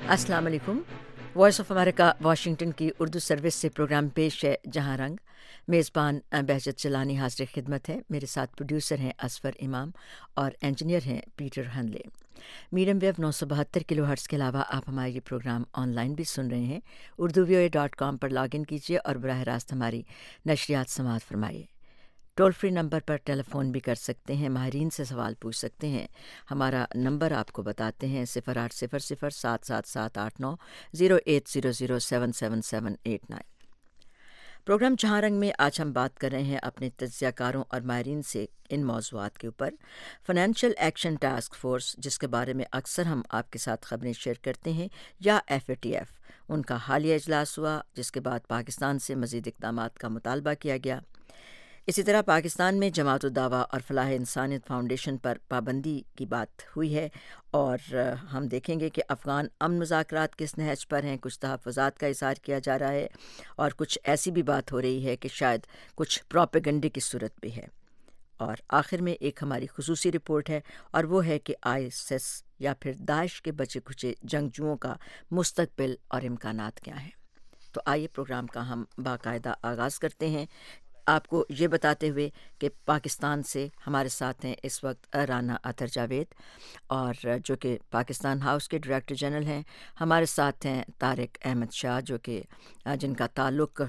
अस्सलाम वालेकुम। Voice of America Washington की उर्दू सर्विस से प्रोग्राम पेश है जहां रंग। मेज़बान बहजत चलानी हाज़िर खिदमत है। मेरे साथ प्रोड्यूसर हैं असफर इमाम और इंजीनियर हैं Peter Hanley. Medium wave 972 kilo hertz के अलावा आप हमारे ये प्रोग्राम ऑनलाइन भी सुन रहे हैं। urduvoa.com पर लॉगिन कीजिए और बराह रास्त हमारी नशरियात समाअत फरमाइए। टोल फ्री नंबर पर टेलीफ़ोन भी कर सकते हैं, माहिरीन से सवाल पूछ सकते हैं। हमारा नंबर आपको बताते हैं 0800-777-89 प्रोग्राम जहाँ रंग में आज हम बात कर रहे हैं अपने तज्ज़ियाकारों और माहिरीन से इन मौज़ूआत के ऊपर। फ़ाइनेंशियल एक्शन टास्क फ़ोर्स, जिसके बारे में अक्सर हम आपके साथ ख़बरें शेयर करते हैं, या FATF, उनका हालिया इजलास हुआ जिसके बाद पाकिस्तान से मज़ीद इक़दामात का मुतालबा किया गया। इसी तरह पाकिस्तान में जमात-उद-दावा और फ़लाह इंसानियत फाउंडेशन पर पाबंदी की बात हुई है और हम देखेंगे कि अफ़गान अमन मुज़ाकरात किस नहज पर हैं। कुछ तहफ़्फ़ुज़ात का इज़हार किया जा रहा है और कुछ ऐसी भी बात हो रही है कि शायद कुछ प्रोपेगेंडे की सूरत भी है। और आखिर में एक हमारी खुसूसी रिपोर्ट है और वो है कि ISIS या फिर दाइश के बचे खुचे जंगजुओं का मुस्तक़बिल और इम्कानात क्या हैं। तो आइए प्रोग्राम का हम बाकायदा आगाज़ करते हैं, आपको ये बताते हुए कि पाकिस्तान से हमारे साथ हैं इस वक्त राना अतर जावेद, और जो कि पाकिस्तान हाउस के डायरेक्टर जनरल हैं। हमारे साथ हैं तारिक अहमद शाह, जो कि जिनका ताल्लुक़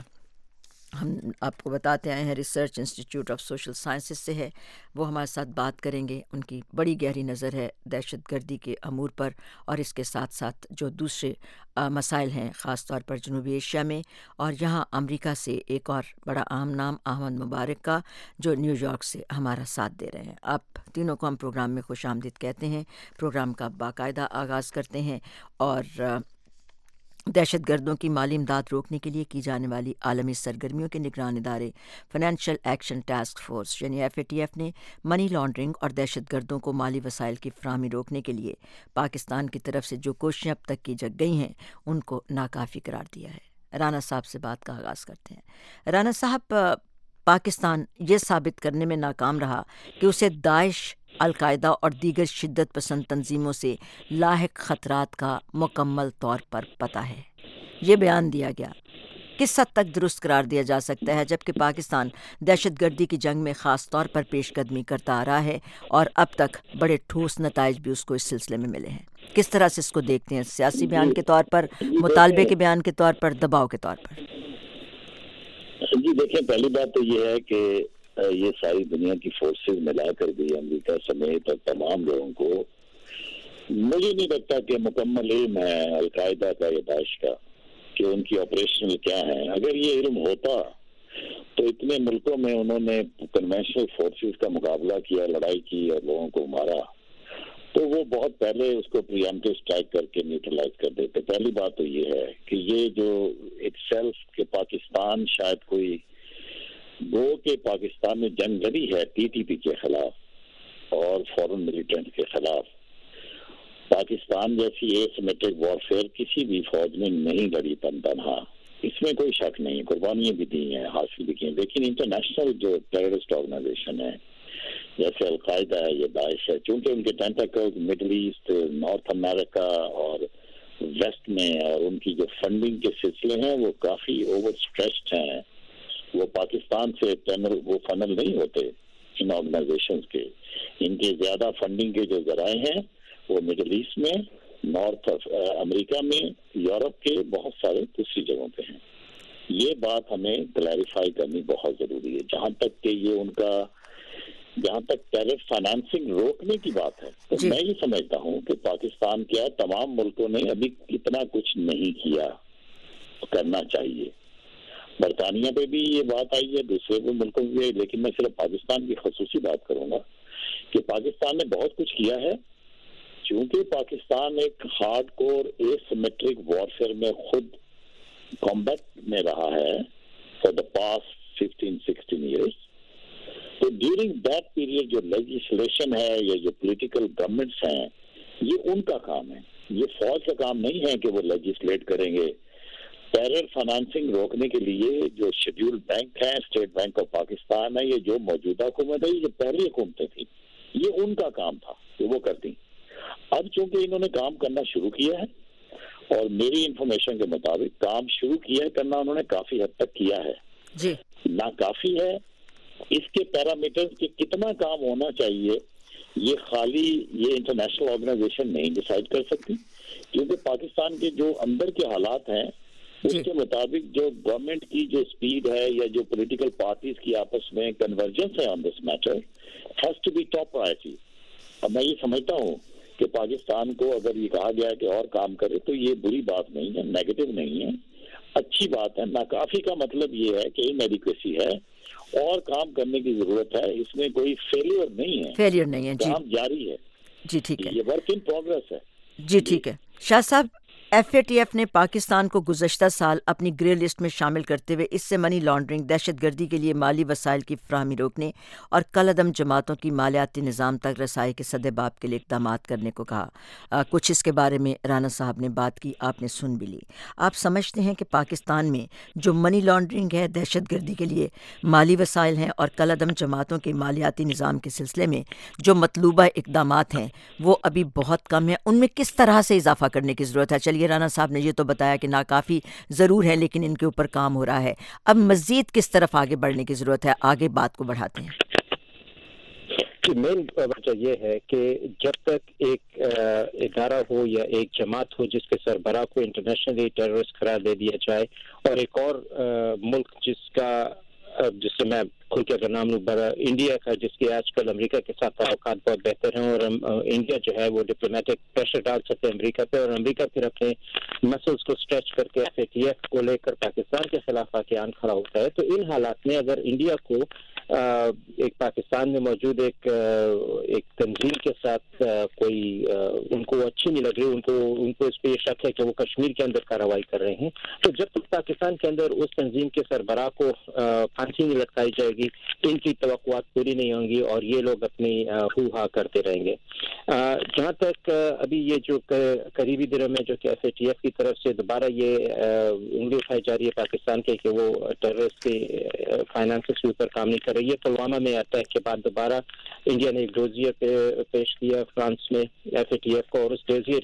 हम आपको बताते आए हैं research institute of social sciences से है। वो हमारे साथ बात करेंगे। उनकी बड़ी गहरी नज़र है दहशतगर्दी के अमूर पर और इसके साथ साथ जो दूसरे मसाइल हैं, ख़ास तौर पर जनूबी एशिया में। और यहाँ अमेरिका से एक और बड़ा अहम नाम अहमद मुबारक का, जो न्यूयॉर्क से हमारा साथ दे रहे हैं। आप तीनों को हम प्रोग्राम में खुशामदीद कहते हैं। प्रोग्राम का बाकायदा आगाज़ करते हैं और दहशतगर्दों की माली इमदाद रोकने के लिए की जाने वाली आलमी सरगर्मियों के निगरान इदारे फाइनेंशियल एक्शन टास्क फ़ोर्स यानी FATF ने मनी लॉन्ड्रिंग और दहशतगर्दों को माली वसाइल की फ़राहमी रोकने के लिए पाकिस्तान की तरफ से जो कोशिशें अब तक की गई हैं उनको नाकाफ़ी करार दिया है। राना साहब से बात का आगाज़ करते हैं। राना साहब, पाकिस्तान ये साबित करने में नाकाम रहा कि उसे दाइश, अल-कायदा और दीगर शिद्दत पसंद तंजीमों से लाहिक ख़तरात का मुकम्मल तौर पर पता है। ये बयान दिया गया, किस हद तक दुरुस्त करार दिया जा सकता है, जबकि पाकिस्तान दहशतगर्दी की जंग में ख़ास तौर पर पेशकदमी करता आ रहा है और अब तक बड़े ठोस नताइज भी उसको इस सिलसिले में मिले हैं। किस तरह से इसको देखते हैं, सियासी बयान के तौर पर, मुतालबे के बयान के तौर पर, दबाव के तौर पर? जी देखिए, पहली बात तो ये है कि ये सारी दुनिया की फोर्सेस मिलाकर भी अमेरिका समेत और तमाम लोगों को मुझे नहीं लगता कि मुकम्मल इल्म है अलकायदा का या दाइश का कि उनकी ऑपरेशनल क्या है। अगर ये इल्म होता तो इतने मुल्कों में उन्होंने कन्वेंशनल फोर्सेस का मुकाबला किया, लड़ाई की और लोगों को मारा, तो वो बहुत पहले उसको प्रीएम्प्टिव स्ट्राइक करके न्यूट्रलाइज कर देते। पहली बात तो ये है कि ये जो इटसेल्फ के पाकिस्तान शायद कोई गो के पाकिस्तान में जंग लड़ी है TTP के खिलाफ और फॉरेन मिलिटेंट के खिलाफ। पाकिस्तान जैसी एसिमेट्रिक वॉरफेयर किसी भी फौज ने नहीं लड़ी तनहा, इसमें कोई शक नहीं। कुर्बानियां भी दी हैं, हासिल भी की हैं, लेकिन इंटरनेशनल जो टेररिस्ट ऑर्गेनाइजेशन है जैसे अलकायदा है या दाइश है, चूंकि उनके tentacles middle east, north America और वेस्ट में और उनकी जो फंडिंग के सिलसिले हैं वो काफ़ी ओवर स्ट्रेच्ड हैं। वो पाकिस्तान से वो फनल नहीं होते इन ऑर्गेनाइजेशंस के। इनके ज़्यादा फंडिंग के जो जराए हैं वो मिडल ईस्ट में, नॉर्थ अमेरिका में, यूरोप के बहुत सारे दूसरी जगहों पे हैं। ये बात हमें क्लैरिफाई करनी बहुत ज़रूरी है। जहाँ तक टेरर फाइनेंसिंग रोकने की बात है तो मैं ये समझता हूँ कि पाकिस्तान क्या तमाम मुल्कों ने अभी इतना कुछ नहीं किया, करना चाहिए। बरतानिया पे भी ये बात आई है, दूसरे भी मुल्कों में भी, लेकिन मैं सिर्फ पाकिस्तान की खसूसी बात करूंगा कि पाकिस्तान ने बहुत कुछ किया है। चूंकि पाकिस्तान एक हार्ड कोर एसिमेट्रिक वॉरफेयर में खुद कॉम्बैट में रहा है फॉर द पास्ट 15-16 ईयर्स, तो ड्यूरिंग दैट पीरियड जो लेजिस्लेशन है या जो पॉलिटिकल गवर्नमेंट्स हैं, ये उनका काम है। ये फौज का काम नहीं है कि वो लेजिस्लेट करेंगे। टेरर फाइनेंसिंग रोकने के लिए जो शेड्यूल्ड बैंक है, स्टेट बैंक ऑफ पाकिस्तान है, ये जो मौजूदा हुकूमत है, ये पहली हुकूमतें थी, ये उनका काम था कि वो करती। अब चूंकि इन्होंने काम करना शुरू किया है اور میری انفارمیشن کے مطابق کام شروع کیا کرنا انہوں نے کافی حد تک کیا ہے جی. نہ کافی ہے. اس کے پیرامیٹرز کے کتنا کام ہونا چاہیے یہ خالی یہ انٹرنیشنل آرگنائزیشن نہیں ڈیسائیڈ کر سکتی, کیونکہ پاکستان کے جو اندر کے حالات ہیں اس کے مطابق جو گورنمنٹ کی جو سپیڈ ہے یا جو پولیٹیکل پارٹیز کی آپس میں کنورجنس ہے on this matter has to be top priority. اب میں یہ سمجھتا ہوں کہ پاکستان کو اگر یہ کہا گیا کہ اور کام کرے تو یہ بری بات نہیں ہے, نیگیٹو نہیں ہے, اچھی بات ہے. ناکافی کا مطلب یہ ہے کہ انیڈیکویسی ہے اور کام کرنے کی ضرورت ہے, اس میں کوئی فیلیئر نہیں ہے, کام جاری ہے. جی ٹھیک ہے, یہ ورک ان پروگریس ہے. جی ٹھیک ہے. شاہ صاحب, ایف اے ٹی ایف نے پاکستان کو گزشتہ سال اپنی گرے لسٹ میں شامل کرتے ہوئے اس سے منی لانڈرنگ, دہشت گردی کے لیے مالی وسائل کی فراہمی روکنے اور کل عدم جماعتوں کی مالیاتی نظام تک رسائی کے سدباب کے لیے اقدامات کرنے کو کہا. کچھ اس کے بارے میں رانا صاحب نے بات کی, آپ نے سن بھی لی. آپ سمجھتے ہیں کہ پاکستان میں جو منی لانڈرنگ ہے, دہشت گردی کے لیے مالی وسائل ہیں اور کل عدم جماعتوں کے مالیاتی نظام کے سلسلے میں جو مطلوبہ اقدامات ہیں وہ ابھی بہت کم ہیں, ان میں کس طرح سے اضافہ کرنے کی ضرورت ہے؟ چلیے, رانا صاحب نے یہ تو بتایا کہ ناکافی ضرور ہے لیکن ان کے اوپر کام ہو رہا ہے, اب مزید کس طرف آگے بڑھنے کی ضرورت ہے؟ آگے بات کو بڑھاتے ہیں. مین وجہ یہ ہے کہ جب تک ایک ادارہ ہو یا ایک جماعت ہو جس کے سربراہ کو انٹرنیشنلی ٹیررسٹ قرار دے دیا جائے, اور ایک اور ملک جس سے میں کھل کے اگر نام لوں, انڈیا کا, جس کے آج کل امریکہ کے ساتھ تعلقات بہت بہتر ہیں, اور انڈیا جو ہے وہ ڈپلومیٹک پریشر ڈال سکتے ہیں امریکہ پہ, اور امریکہ پھر اپنے مسلس کو اسٹریچ کر کے ایف اے ٹی ایف کو لے کر پاکستان کے خلاف آ کے آن کھڑا ہوتا ہے. تو ان حالات میں اگر انڈیا کو ایک پاکستان میں موجود ایک تنظیم کے ساتھ کوئی ان کو اچھی نہیں لگ رہی, ان کو اس پہ یہ شک ہے کہ وہ کشمیر کے اندر کارروائی کر رہے ہیں, تو جب تک پاکستان کے اندر اس تنظیم کے سربراہ کو پھانسی نہیں لٹکائی جائے گی, ان کی توقعات پوری نہیں ہوں گی اور یہ لوگ اپنی ہو ہا کرتے رہیں گے. جہاں تک ابھی یہ جو قریبی دنوں میں جو کہ ایف اے ٹی ایف کی طرف سے دوبارہ یہ انگلی اٹھائی جا رہی ہے پاکستان کے کہ وہ ٹیررسٹ کے فائنانسز کے اوپر کام نہیں کر رہی ہے, پلوامہ میں اٹیک کے بعد دوبارہ انڈیا نے ایک ڈوزیئر پیش کیا فرانس میں ایف اے ٹی ایف کو, اور اس ڈوزیئر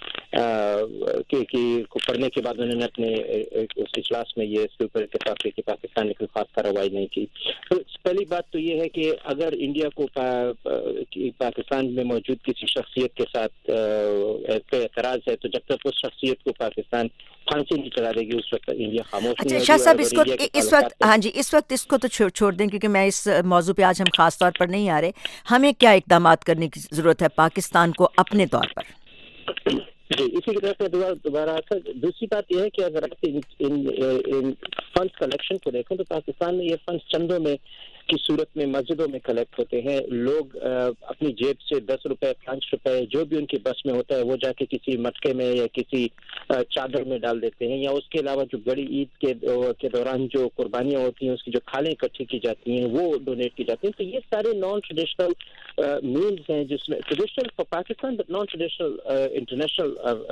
کو پڑھنے کے بعد انہوں نے اپنے اس اجلاس میں یہ اس کے اوپر اتفاق کیا کہ پاکستان نے کوئی خاص کارروائی نہیں کی. تو پہلی بات تو یہ ہے کہ اگر انڈیا کو پاکستان میں موجود کسی شخصیت کے ساتھ اعتراض ہے, تو جب تک اس شخصیت کو پاکستان پھانسی نہیں چلا دے گی اس وقت انڈیا خاموش نہیں ہوگی. شاہ صاحب, اس وقت تو چھوڑ دیں کیونکہ میں اس موضوع پہ آج ہم خاص طور پر نہیں آ رہے. ہمیں کیا اقدامات کرنے کی ضرورت ہے پاکستان کو اپنے طور پر؟ جی, اسی کی طرف سے دوبارہ آتا. دوسری بات یہ ہے کہ اگر آپ ان فنڈس کلیکشن کو دیکھیں تو پاکستان میں یہ فنڈس چندوں میں کی صورت میں مسجدوں میں کلیکٹ ہوتے ہیں. لوگ اپنی جیب سے 10 روپے 5 روپے جو بھی ان کی بس میں ہوتا ہے وہ جا کے کسی مٹکے میں یا کسی چادر میں ڈال دیتے ہیں, یا اس کے علاوہ جو بڑی عید کے دوران جو قربانیاں ہوتی ہیں اس کی جو کھالیں اکٹھی کی جاتی ہیں وہ ڈونیٹ کی جاتی ہیں. تو یہ سارے نان ٹریڈیشنل مینز ہیں جس میں traditional for Pakistan but non traditional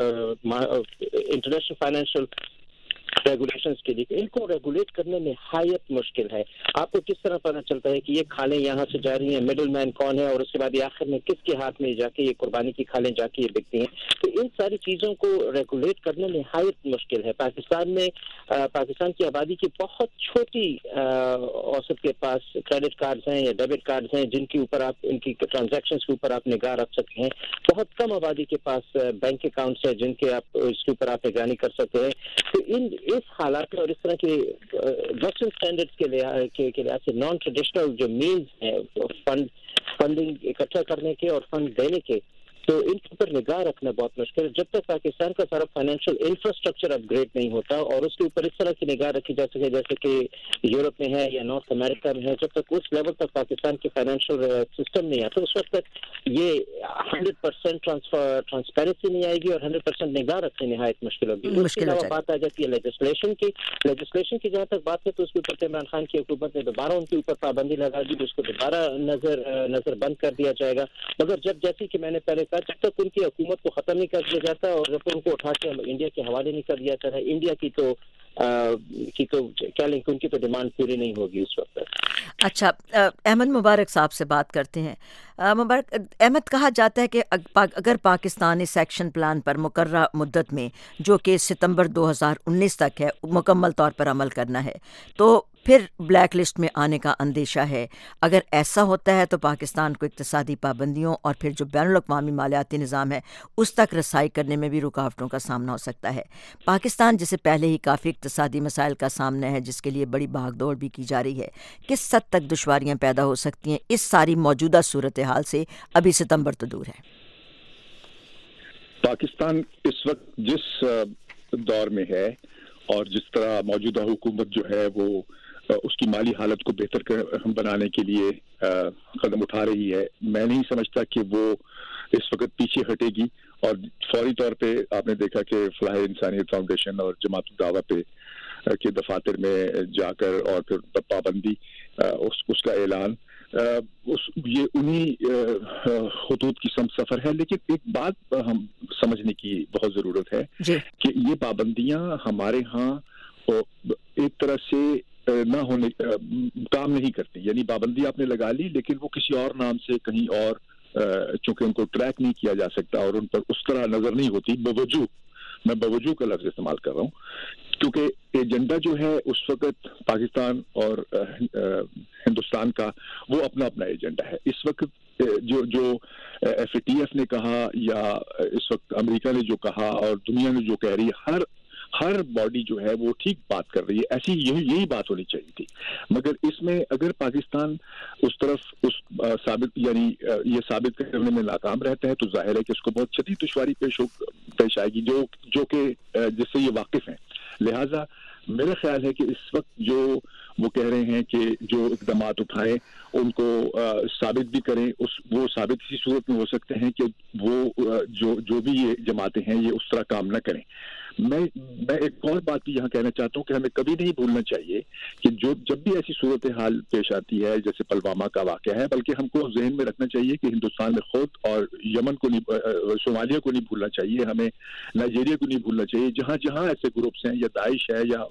international financial regulations کے لیے ان کو ریگولیٹ کرنے میں نہایت مشکل ہے. آپ کو کس طرح پتہ چلتا ہے کہ یہ کھالیں یہاں سے جا رہی ہیں, مڈل مین کون ہے, اور اس کے بعد یہ آخر میں کس کے ہاتھ میں جا کے یہ قربانی کی کھالیں جا کے یہ بکتی ہیں. تو ان ساری چیزوں کو ریگولیٹ کرنا نہایت مشکل ہے. پاکستان کی آبادی کی بہت چھوٹی اوسط کے پاس کریڈٹ کارڈز ہیں یا ڈیبٹ کارڈز ہیں جن کے اوپر آپ ان کی ٹرانزیکشنز کے اوپر آپ نگاہ رکھ سکتے ہیں. بہت کم آبادی کے پاس بینک اکاؤنٹس ہیں جن کے آپ اس کے اوپر آپ نگرانی کر سکتے ہیں. تو اس حالات میں اور اس طرح کے ویسٹرن اسٹینڈرڈز کے لحاظ سے نان ٹریڈیشنل جو مینز ہیں فنڈنگ اکٹھا کرنے کے اور فنڈ دینے کے, تو ان کے اوپر نگاہ رکھنا بہت مشکل ہے. جب تک پاکستان کا سارا فائنینشیل انفراسٹرکچر اپ گریڈ نہیں ہوتا اور اس کے اوپر اس طرح کی نگاہ رکھی جا سکے جیسے کہ یورپ میں ہے یا نارتھ امریکہ میں ہے, جب تک اس لیول تک پاکستان کے فائنینشیل سسٹم نہیں آتا اس وقت تک یہ 100% ٹرانسپیرنسی نہیں آئے گی اور 100% نگاہ رکھنے نہایت مشکل ہوگی. اس کے علاوہ بات آ جاتی ہے لیجسلیشن کی جہاں تک بات ہے تو اس کے اوپر عمران خان کی حکومت نے دوبارہ ان کے اوپر پابندی لگا دی, اس کو دوبارہ نظر بند کر دیا جائے گا. مگر جیسے کہ میں نے پہلے جب تک ان کی حکومت کو ختم نہیں کر دیا جاتا اور جب ان کو اٹھا کے انڈیا کے حوالے نہیں کر دیا جاتا, انڈیا کی تو کیا لیں کہ ان کی تو ڈیمانڈ پوری نہیں ہوگی اس وقت. اچھا، احمد مبارک صاحب سے بات کرتے ہیں. مبارک احمد، کہا جاتا ہے کہ اگر پاکستان اس ایکشن پلان پر مقررہ مدت میں، جو کہ ستمبر 2019 تک ہے، مکمل طور پر عمل کرنا ہے تو پھر بلیک لسٹ میں آنے کا اندیشہ ہے. اگر ایسا ہوتا ہے تو پاکستان کو اقتصادی پابندیوں اور پھر جو بین الاقوامی مالیاتی نظام ہے اس تک رسائی کرنے میں بھی رکاوٹوں کا سامنا ہو سکتا ہے. پاکستان جسے پہلے ہی کافی اقتصادی مسائل کا سامنا ہے، جس کے لیے بڑی بھاگ دوڑ بھی کی جا رہی ہے، کس حد تک دشواریاں پیدا ہو سکتی ہیں اس ساری موجودہ صورتحال سے؟ ابھی ستمبر تو دور ہے. پاکستان اس وقت جس دور میں ہے اور جس طرح موجودہ حکومت جو ہے وہ اس کی مالی حالت کو بہتر بنانے کے لیے قدم اٹھا رہی ہے، میں نہیں سمجھتا کہ وہ اس وقت پیچھے ہٹے گی. اور فوری طور پہ آپ نے دیکھا کہ فلاح انسانیت فاؤنڈیشن اور جماعت الدعوہ پہ کے دفاتر میں جا کر اور پھر پابندی اس کا اعلان، یہ انہی خطوط کی سفر ہے. لیکن ایک بات ہم سمجھنے کی بہت ضرورت ہے کہ یہ پابندیاں ہمارے ہاں ایک طرح سے نہ ہونے کام نہیں کرتی. یعنی پابندی آپ نے لگا لی لیکن وہ کسی اور نام سے کہیں اور، چونکہ ان کو ٹریک نہیں کیا جا سکتا اور ان پر اس طرح نظر نہیں ہوتی. میں باوجود کا لفظ استعمال کر رہا ہوں کیونکہ ایجنڈا جو ہے اس وقت پاکستان اور ہندوستان کا وہ اپنا اپنا ایجنڈا ہے. اس وقت جو FATF نے کہا یا اس وقت امریکہ نے جو کہا اور دنیا نے جو کہہ رہی ہے، ہر باڈی جو ہے وہ ٹھیک بات کر رہی ہے، ایسی یہی بات ہونی چاہیے تھی. مگر اس میں اگر پاکستان اس طرف یہ ثابت کرنے میں ناکام رہتا ہے تو ظاہر ہے کہ اس کو بہت شدید دشواری پیش آئے گی جو کہ جس سے یہ واقف ہیں. لہٰذا میرا خیال ہے کہ اس وقت جو وہ کہہ رہے ہیں کہ جو اقدامات اٹھائیں ان کو ثابت بھی کریں، وہ ثابت اسی صورت میں ہو سکتے ہیں کہ وہ جو بھی یہ جماعتیں ہیں یہ اس طرح کام نہ کریں. میں ایک اور بات بھی یہاں کہنا چاہتا ہوں کہ ہمیں کبھی نہیں بھولنا چاہیے کہ جب بھی ایسی صورتحال پیش آتی ہے جیسے پلوامہ کا واقعہ ہے، بلکہ ہم کو ذہن میں رکھنا چاہیے کہ ہندوستان میں خود اور یمن کو نہیں، صومالیہ کو نہیں بھولنا چاہیے، ہمیں نائجیریا کو نہیں بھولنا چاہیے. جہاں جہاں ایسے گروپس ہیں یا داعش ہے یا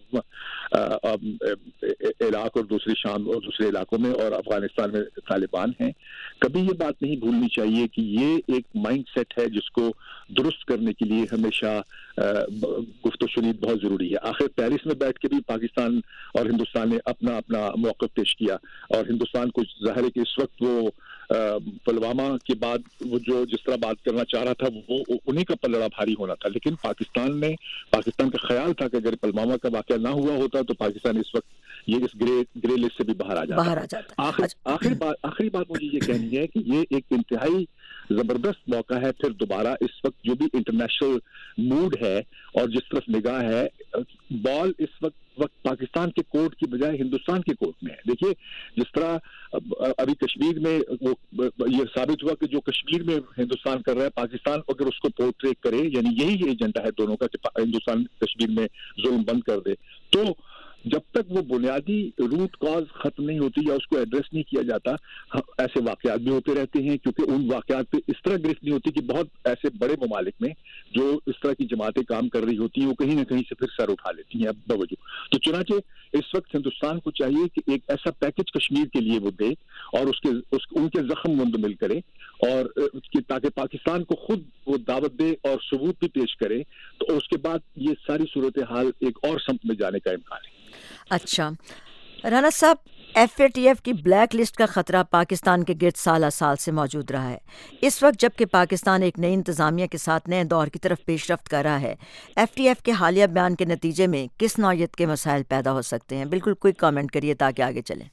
عراق اور دوسری شام اور دوسرے علاقوں میں اور افغانستان میں طالبان ہیں، کبھی یہ بات نہیں بھولنی چاہیے کہ یہ ایک مائنڈ سیٹ ہے جس کو درست کرنے کے لیے ہمیشہ گفت و شنید بہت ضروری ہے. آخر پیرس میں بیٹھ کے بھی پاکستان اور ہندوستان نے اپنا موقف پیش کیا اور ہندوستان کو ظاہر ہے کہ اس وقت وہ پلوامہ کے بعد وہ جو جس طرح بات کرنا چاہ رہا تھا وہ انہیں کا پلڑا بھاری ہونا تھا. لیکن پاکستان کا خیال تھا کہ اگر پلوامہ کا واقعہ نہ ہوا ہوتا تو پاکستان اس وقت یہ اس گرے لسٹ سے بھی باہر آ جاتا. آخری بات مجھے یہ کہنی ہے کہ یہ ایک انتہائی زبردست موقع ہے پھر دوبارہ اس وقت جو بھی انٹرنیشنل موڈ ہے اور جس طرف نگاہ ہے، بال اس وقت پاکستان کے کورٹ کی بجائے ہندوستان کے کورٹ میں ہے. دیکھیے جس طرح ابھی کشمیر میں یہ ثابت ہوا کہ جو کشمیر میں ہندوستان کر رہا ہے، پاکستان اگر اس کو پورٹریٹ کرے، یعنی یہی ایجنڈا ہے دونوں کا کہ ہندوستان کشمیر میں ظلم بند کر دے، تو جب تک وہ بنیادی روٹ کاز ختم نہیں ہوتی یا اس کو ایڈریس نہیں کیا جاتا، ایسے واقعات بھی ہوتے رہتے ہیں. کیونکہ ان واقعات پہ اس طرح گرفت نہیں ہوتی کہ بہت ایسے بڑے ممالک میں جو اس طرح کی جماعتیں کام کر رہی ہوتی ہیں وہ کہیں نہ کہیں سے پھر سر اٹھا لیتی ہیں باوجود. تو چنانچہ اس وقت ہندوستان کو چاہیے کہ ایک ایسا پیکج کشمیر کے لیے وہ دے اور ان کے زخم منتقل کرے، اور تاکہ پاکستان کو خود وہ دعوت دے اور ثبوت بھی پیش کرے، تو اس کے بعد یہ ساری صورتحال ایک اور سمت میں جانے کا امکان ہے. اچھا رانا صاحب، FATF کی بلیک لسٹ کا خطرہ پاکستان کے گرد سالہ سال سے موجود رہا ہے. اس وقت جبکہ پاکستان ایک نئی انتظامیہ کے ساتھ نئے دور کی طرف پیش رفت کر رہا ہے، FATF کے حالیہ بیان کے نتیجے میں کس نوعیت کے مسائل پیدا ہو سکتے ہیں؟ بالکل کوئی کامنٹ کریے تاکہ آگے چلیں.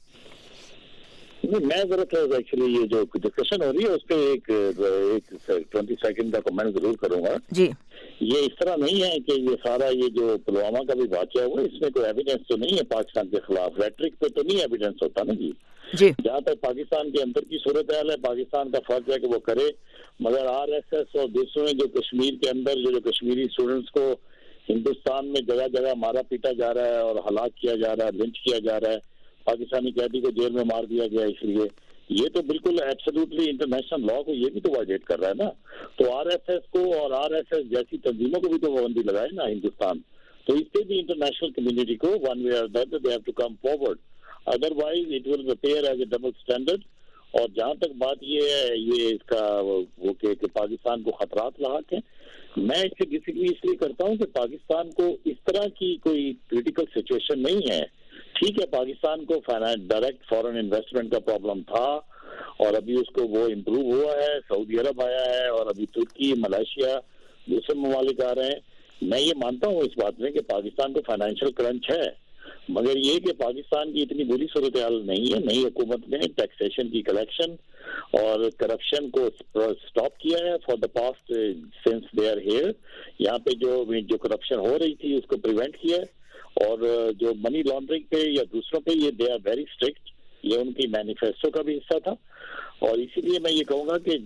میں ذرا ایکچولی یہ جو ڈسکشن ہو رہی ہے اس پہ ایک 20 سیکنڈ کا کمنٹ ضرور کروں گا. جی، یہ اس طرح نہیں ہے کہ یہ سارا یہ جو پلوامہ کا بھی واقعہ ہوا اس میں کوئی ایویڈنس تو نہیں ہے پاکستان کے خلاف، ریٹرک پہ تو نہیں ایویڈنس ہوتا نا جی. جہاں تک پاکستان کے اندر کی صورتحال ہے، پاکستان کا فرض ہے کہ وہ کرے، مگر RSS اور دوسروں نے جو کشمیر کے اندر جو کشمیری اسٹوڈنٹس کو ہندوستان میں جگہ جگہ مارا پیٹا جا رہا ہے اور ہلاک کیا جا رہا ہے، لنچ کیا جا رہا ہے، پاکستانی قیدی کو جیل میں مار دیا گیا، اس لیے یہ تو بالکل ایبسلیوٹلی انٹرنیشنل لا کو یہ بھی تو وائلیٹ کر رہا ہے نا. تو RSS کو اور RSS جیسی تنظیموں کو بھی تو پابندی لگائے نا ہندوستان. تو اس پہ بھی انٹرنیشنل کمیونٹی کو one way or the other they have to come forward. Otherwise it will appear as a double standard. اور جہاں تک بات یہ ہے یہ اس کا وہ کہ پاکستان کو خطرات لاحق ہیں, میں اس سے ڈس ایگری اس لیے کرتا ہوں کہ پاکستان کو اس طرح کی کوئی کریٹیکل سچویشن نہیں ہے. ٹھیک ہے, پاکستان کو ڈائریکٹ فارن انویسٹمنٹ کا پرابلم تھا اور ابھی اس کو وہ امپروو ہوا ہے, سعودی عرب آیا ہے اور ابھی ترکی, ملائیشیا, دوسرے ممالک آ رہے ہیں. میں یہ مانتا ہوں اس بات میں کہ پاکستان کو فائنینشیل کرنچ ہے, مگر یہ کہ پاکستان کی اتنی بری صورتحال نہیں ہے. نئی حکومت نے ٹیکسیشن کی کلیکشن اور کرپشن کو سٹاپ کیا ہے for the past since they are here. یہاں پہ جو کرپشن ہو رہی تھی اس کو پریونٹ کیا ہے, اور جو منی لانڈرنگ پہ یا دوسروں پہ یہ دے آر ویری اسٹرکٹ. یہ ان کی مینیفیسٹو کا بھی حصہ تھا. اور اسی لیے میں یہ کہوں گا کہ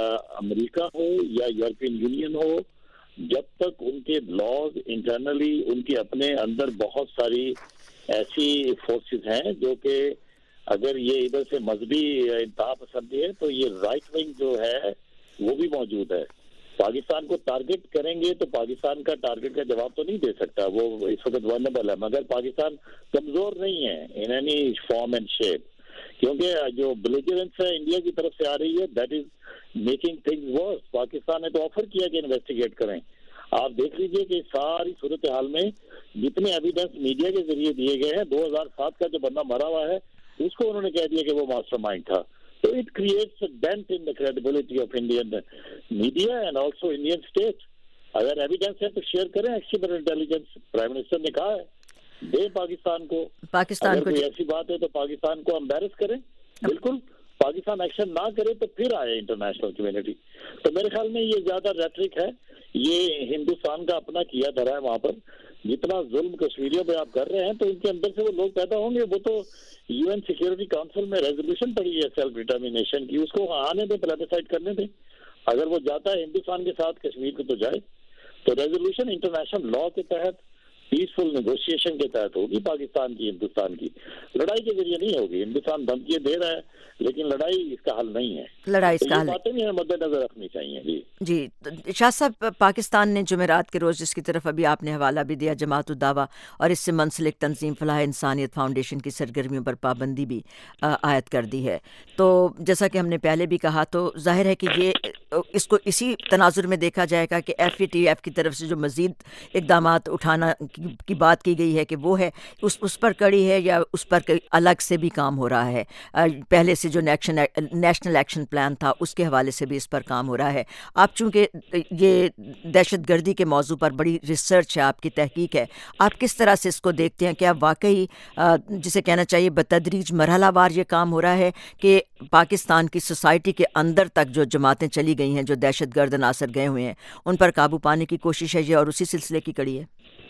امریکہ ہو یا یورپین یونین ہو, جب تک ان کے لاز انٹرنلی ان کے اپنے اندر بہت ساری ایسی فورسز ہیں جو کہ اگر یہ ادھر سے مذہبی انتہا پسندی ہے تو یہ رائٹ ونگ جو ہے وہ بھی موجود ہے. پاکستان کو ٹارگٹ کریں گے تو پاکستان کا ٹارگٹ کا جواب تو نہیں دے سکتا, وہ اس وقت ورنیبل ہے. مگر پاکستان کمزور نہیں ہے in any form and shape, کیونکہ جو بلیجرنس ہے انڈیا کی طرف سے آ رہی ہے that is making things worse. Pakistan نے تو آفر کیا کہ انویسٹیگیٹ کریں. آپ دیکھ لیجئے کہ ساری صورتحال میں جتنے ایویڈنس میڈیا کے ذریعے دیے گئے ہیں, 2007 کا جو بندہ مرا ہوا ہے اس کو انہوں نے کہہ دیا کہ وہ ماسٹر مائنڈ تھا. So it creates a dent in the credibility of Indian media and also Indian state. اگر ایویڈنس ہے تو شیئر کریں. ایکسپرٹ انٹیلیجنس پرائم منسٹر نے کہا ہے دے پاکستان کو. اگر کوئی ایسی بات ہے تو پاکستان کو امبیرس کریں. بالکل, پاکستان ایکشن نہ کرے تو پھر آئے انٹرنیشنل کمیونٹی. تو میرے خیال میں یہ زیادہ ریٹرک ہے, یہ ہندوستان کا اپنا کیا دھرا ہے. وہاں پر جتنا ظلم کشمیریوں پہ آپ کر رہے ہیں تو ان کے اندر سے وہ لوگ پیدا ہوں گے. وہ تو یو این سیکیورٹی کاؤنسل میں ریزولوشن پڑی ہے سیلف ڈٹرمینیشن کی, اس کو آنے دیں, پلیبیسائڈ کرنے دیں. اگر وہ جاتا ہے ہندوستان کے ساتھ کشمیر کو تو جائے, تو ریزولوشن انٹرنیشنل لا کے تحت پیسفل نیگوشیشن کے تحت ہوگی. پاکستان کی ہندوستان کی لڑائی کے ذریعے نہیں ہوگی. ہندوستان دھمکیاں دے رہا ہے لیکن لڑائی اس کا حل نہیں ہے. لڑائی اس کا حل باتیں بھی ہمیں مد نظر رکھنی چاہیے. جی شاہ صاحب, پاکستان نے جمعرات کے روز جس کی طرف ابھی آپ نے حوالہ بھی دیا, جماعت الدعوہ اور اس سے منسلک تنظیم فلاح انسانیت فاؤنڈیشن کی سرگرمیوں پر پابندی بھی عائد کر دی ہے. تو جیسا کہ ہم نے پہلے بھی کہا, تو ظاہر ہے کہ یہ اس کو اسی تناظر میں دیکھا جائے گا کہ ایف اے ٹی ایف کی طرف سے جو مزید اقدامات اٹھانا کی بات کی گئی ہے کہ وہ ہے اس پر کڑی ہے یا اس پر الگ سے بھی کام ہو رہا ہے. پہلے سے جو نیشنل ایکشن پلان تھا اس کے حوالے سے بھی اس پر کام ہو رہا ہے. آپ چونکہ یہ دہشت گردی کے موضوع پر بڑی ریسرچ ہے, آپ کی تحقیق ہے, آپ کس طرح سے اس کو دیکھتے ہیں؟ کیا واقعی جسے کہنا چاہیے بتدریج مرحلہ وار یہ کام ہو رہا ہے کہ پاکستان کی سوسائٹی کے اندر تک جو جماعتیں چلی گئی ہیں, جو دہشت گرد عناصر گئے ہوئے ہیں, ان پر قابو پانے کی کوشش ہے یہ اور اسی سلسلے کی کڑی ہے؟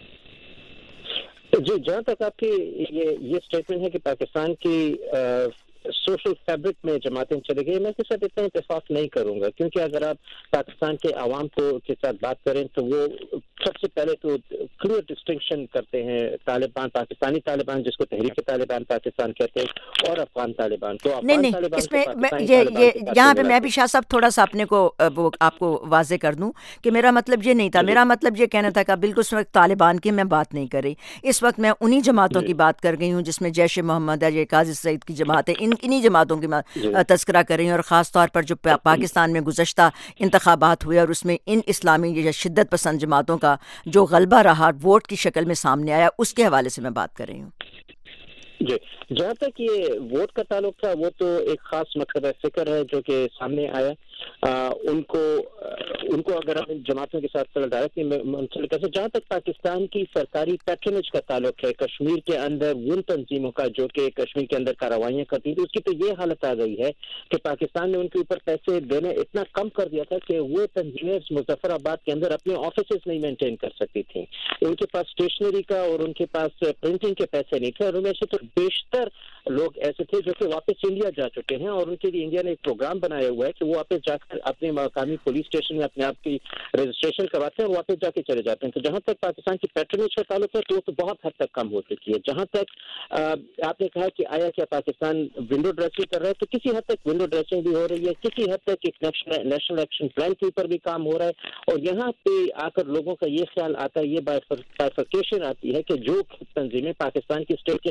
جی, جہاں تک آپ کی یہ اسٹیٹمنٹ ہے کہ پاکستان کی سوشل فیبرک میں جماعتیں چلی گئی, میں اس کے ساتھ اتنا اتفاق نہیں کروں گا, کیونکہ اگر آپ پاکستان کے عوام کے ساتھ بات کریں تو وہ سب سے پہلے تو کلیئر ڈسٹنکشن کرتے ہیں طالبان, پاکستانی طالبان جس کو تحریک طالبان پاکستان کہتے ہیں, اور افغان طالبان. تو افغان طالبان اس میں یہاں پہ میں بھی شاہ صاحب تھوڑا سا اپنے کو وہ آپ کو واضح کر دوں کہ میرا مطلب یہ نہیں تھا. میرا مطلب یہ کہنا تھا کہ بالکل اس وقت طالبان کی میں بات نہیں کر رہی. اس وقت میں انہی جماعتوں کی بات کر گئی ہوں جس میں جیش محمد ہے, یہ قاضی سعید کی جماعت ہے, انہی جماعتوں کی تذکرہ کر رہی ہوں. اور خاص طور پر جو پاکستان میں گزشتہ انتخابات ہوئے اور اس میں ان اسلامی یا شدت پسند جماعتوں کا جو غلبہ رہا ووٹ کی شکل میں سامنے آیا, اس کے حوالے سے میں بات کر رہی ہوں. جی, جہاں تک یہ ووٹ کا تعلق تھا وہ تو ایک خاص مکتبہ فکر ہے جو کہ سامنے آیا. ان کو اگر ہم جماعتوں کے ساتھ ڈائریکٹلی منسلک کر سکتے. جہاں تک پاکستان کی سرکاری پیٹرنیج کا تعلق ہے کشمیر کے اندر ان تنظیموں کا جو کہ کشمیر کے اندر کارروائیاں کرتی تھی, اس کی تو یہ حالت آ گئی ہے کہ پاکستان نے ان کے اوپر پیسے دینا اتنا کم کر دیا تھا کہ وہ تنظیمیں مظفر آباد کے اندر اپنے آفیسز نہیں مینٹین کر سکتی تھیں. ان کے پاس اسٹیشنری کا اور ان کے پاس پرنٹنگ کے پیسے نہیں تھے, اور ان میں سے تو بیشتر لوگ ایسے تھے جو کہ واپس انڈیا جا چکے ہیں, اور ان کے لیے انڈیا نے ایک پروگرام بنایا ہوا ہے کہ وہ واپس جا کر اپنے مقامی پولیس اسٹیشن میں اپنے آپ کی رجسٹریشن کرواتے ہیں اور واپس جا کے چلے جاتے ہیں. تو جہاں تک پاکستان کی پیٹرنیج کا تعلق ہے تو وہ تو بہت حد تک کم ہو چکی ہے. جہاں تک آپ نے کہا کہ آیا کیا پاکستان ونڈو ڈریسنگ کر رہا ہے, تو کسی حد تک ونڈو ڈریسنگ بھی ہو رہی ہے, کسی حد تک ایک نیشنل ایکشن پلان کے اوپر بھی کام ہو رہا ہے. اور یہاں پہ آ کر لوگوں کا یہ خیال آتا ہے, یہ بائیفرکیشن آتی ہے کہ جو تنظیمیں پاکستان کی اسٹیٹ کے خلاف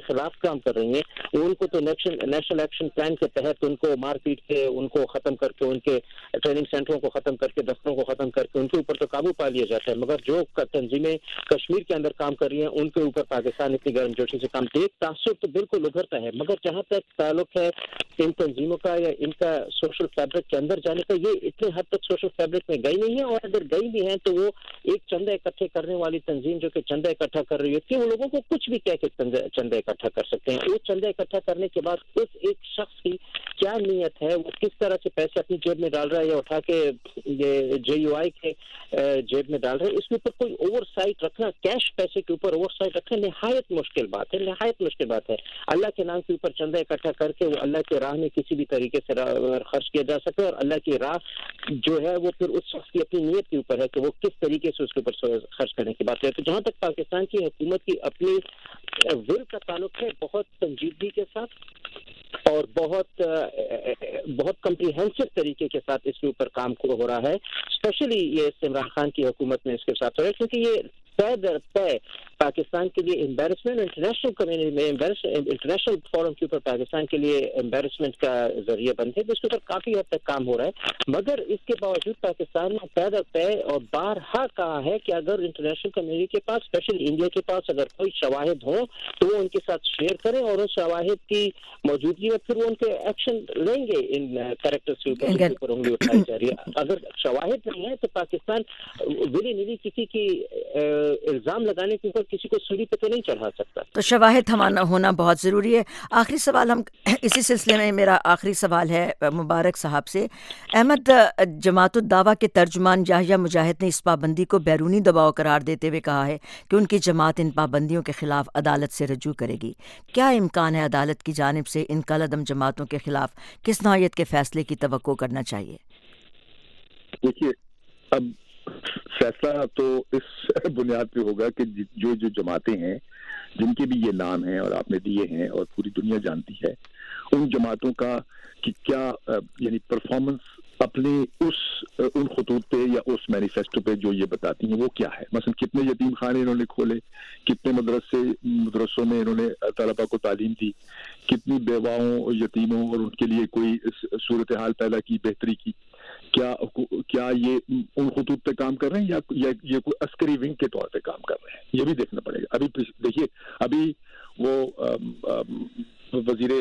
کام کر رہی ہیں ان کو تو نیشنل ایکشن پلان کے تحت ان کو مار پیٹ کے ان کو ختم کر کے ان کے ٹریننگ سینٹروں کو ختم کر کے دفتروں کو ختم کر کے ان کے اوپر تو قابو پا لیا جاتا ہے، مگر جو تنظیمیں کشمیر کے اندر کام کر رہی ہیں ان کے اوپر پاکستان اتنی گرم جوشی سے کام ایک تعصب تو بالکل ابھرتا ہے۔ مگر جہاں تک تعلق ہے ان تنظیموں کا یا ان کا سوشل فیبرک کے اندر جانے کا، یہ اتنے حد تک سوشل فیبرک میں گئی نہیں ہے، اور اگر گئی بھی ہیں تو وہ ایک چندہ اکٹھے کرنے والی تنظیم جو کہ چندہ اکٹھا کر رہی ہے، وہ لوگوں کو کچھ بھی کہہ کے چندہ اکٹھا کر سکتے ہیں۔ وہ چندہ اکٹھا کرنے کے بعد اس ایک شخص کی کیا نیت ہے، وہ کس طرح سے پیسے اپنی جیب میں ڈال رہا ہے یا اٹھا کے یہ JUI کے جیب میں ڈال رہے ہیں، اس کے اوپر کوئی اوور سائٹ رکھنا، کیش پیسے کے اوپر اوور سائٹ رکھنا نہایت مشکل بات ہے، نہایت مشکل بات ہے۔ اللہ کے نام کے اوپر چندہ اکٹھا کر کے وہ اللہ کے راہ میں کسی بھی طریقے سے خرچ کیا جا سکے، اور اللہ کی راہ جو ہے وہ پھر اس شخص کی اپنی نیت کے اوپر ہے کہ وہ کس طریقے سے اس کے اوپر خرچ کرنے کی بات ہے۔ تو جہاں تک پاکستان کی حکومت کی اپنی ول کا تعلق ہے، بہت سنجیدگی کے ساتھ اور بہت کمپریہنسو طریقے کے ساتھ اس کے اوپر کام ہو رہا ہے، اسپیشلی یہ عمران خان کی حکومت میں اس کے ساتھ ہو رہا ہے، کیونکہ یہ طے در طے پاکستان کے لیے امبیرسمنٹ، انٹرنیشنل کمیونٹی میں انٹرنیشنل فورم کے اوپر پاکستان کے لیے امبیرسمنٹ کا ذریعہ بنتے ہیں، جس کے اوپر کافی حد تک کام ہو رہا ہے۔ مگر اس کے باوجود پاکستان نے طے در طے اور بارہا کہا ہے کہ اگر انٹرنیشنل کمیونٹی کے پاس، اسپیشلی انڈیا کے پاس اگر کوئی شواہد ہوں تو وہ ان کے ساتھ شیئر کریں، اور اس شواہد کی موجودگی میں پھر وہ ان کے ایکشن لیں گے ان کریکٹرز کے اوپر جن کے اوپر انگلی اٹھائی جا رہی ہے۔ اگر شواہد نہیں ہے تو پاکستان ولی نلی کسی کی الزام لگانے کے اوپر کسی کو سولی پہ تو نہیں چڑھا سکتا۔ تو شواہد ہونا بہت ضروری ہے۔ آخری سوال ہم اسی سلسلے میں، میرا آخری سوال ہے مبارک صاحب سے۔ احمد، جماعت الدعویٰ کے ترجمان یحییٰ مجاہد نے اس پابندی کو بیرونی دباؤ قرار دیتے ہوئے کہا ہے کہ ان کی جماعت ان پابندیوں کے خلاف عدالت سے رجوع کرے گی۔ کیا امکان ہے عدالت کی جانب سے ان کالعدم جماعتوں کے خلاف کس نوعیت کے فیصلے کی توقع کرنا چاہیے؟ دیکھیے، اب فیصلہ تو اس بنیاد پہ ہوگا کہ جو جماعتیں ہیں جن کے بھی یہ نام ہیں اور آپ نے دیے ہیں اور پوری دنیا جانتی ہے، ان جماعتوں کا کہ کیا یعنی پرفارمنس اپنے ان خطوط پہ یا اس مینیفیسٹو پہ جو یہ بتاتی ہیں وہ کیا ہے۔ مثلا کتنے یتیم خانے انہوں نے کھولے، کتنے مدرسوں میں انہوں نے طلبہ کو تعلیم دی، کتنی بیواؤں یتیموں اور ان کے لیے کوئی صورتحال پیدا کی، بہتری کی، کیا یہ ان خطوط پہ کام کر رہے ہیں یا یہ کوئی عسکری ونگ کے طور پہ کام کر رہے ہیں، یہ بھی دیکھنا پڑے گا۔ ابھی دیکھیے، ابھی وہ وزیر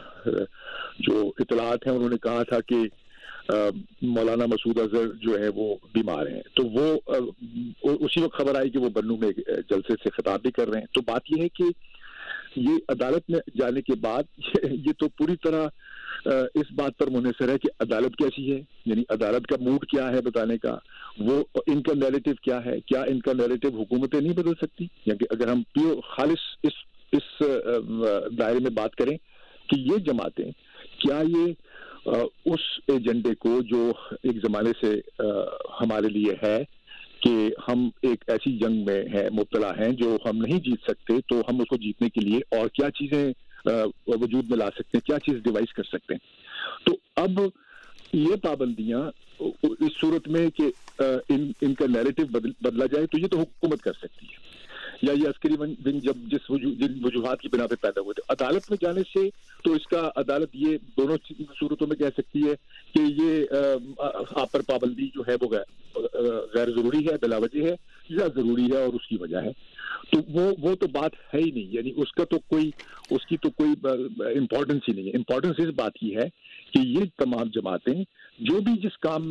جو اطلاعات ہیں انہوں نے کہا تھا کہ مولانا مسعود اظہر جو ہے وہ بیمار ہیں، تو وہ اسی وقت خبر آئی کہ وہ بنو میں جلسے سے خطاب بھی کر رہے ہیں۔ تو بات یہ ہے کہ یہ عدالت میں جانے کے بعد یہ تو پوری طرح اس بات پر منحصر ہے کہ عدالت کیسی ہے، یعنی عدالت کا موڈ کیا ہے بتانے کا، وہ ان کا نیریٹو کیا ہے، کیا ان کا نیریٹو حکومتیں نہیں بدل سکتی، یعنی اگر ہم خالص اس دائرے میں بات کریں کہ یہ جماعتیں کیا یہ اس ایجنڈے کو جو ایک زمانے سے ہمارے لیے ہے کہ ہم ایک ایسی جنگ میں مبتلا ہیں جو ہم نہیں جیت سکتے، تو ہم اس کو جیتنے کے لیے اور کیا چیزیں وجود میں لا سکتے ہیں، کیا چیز ڈیوائس کر سکتے ہیں۔ تو اب یہ پابندیاں اس صورت میں کہ ان کا نیریٹو بدلا جائے تو یہ تو حکومت کر سکتی ہے، یا یہ عسکری ونگ جب جن وجوہات کی بنا پہ پیدا ہوئے تھے، عدالت میں جانے سے تو اس کا عدالت یہ دونوں صورتوں میں کہہ سکتی ہے کہ یہ آپ پر پابندی جو ہے وہ غیر ضروری ہے، بلا وجہ ہے، یا ضروری ہے اور اس کی وجہ ہے۔ تو وہ تو بات ہے ہی نہیں، یعنی اس کی تو کوئی امپورٹنس ہی نہیں ہے۔ امپورٹنس اس بات کی ہے کہ یہ تمام جماعتیں جو بھی جس کام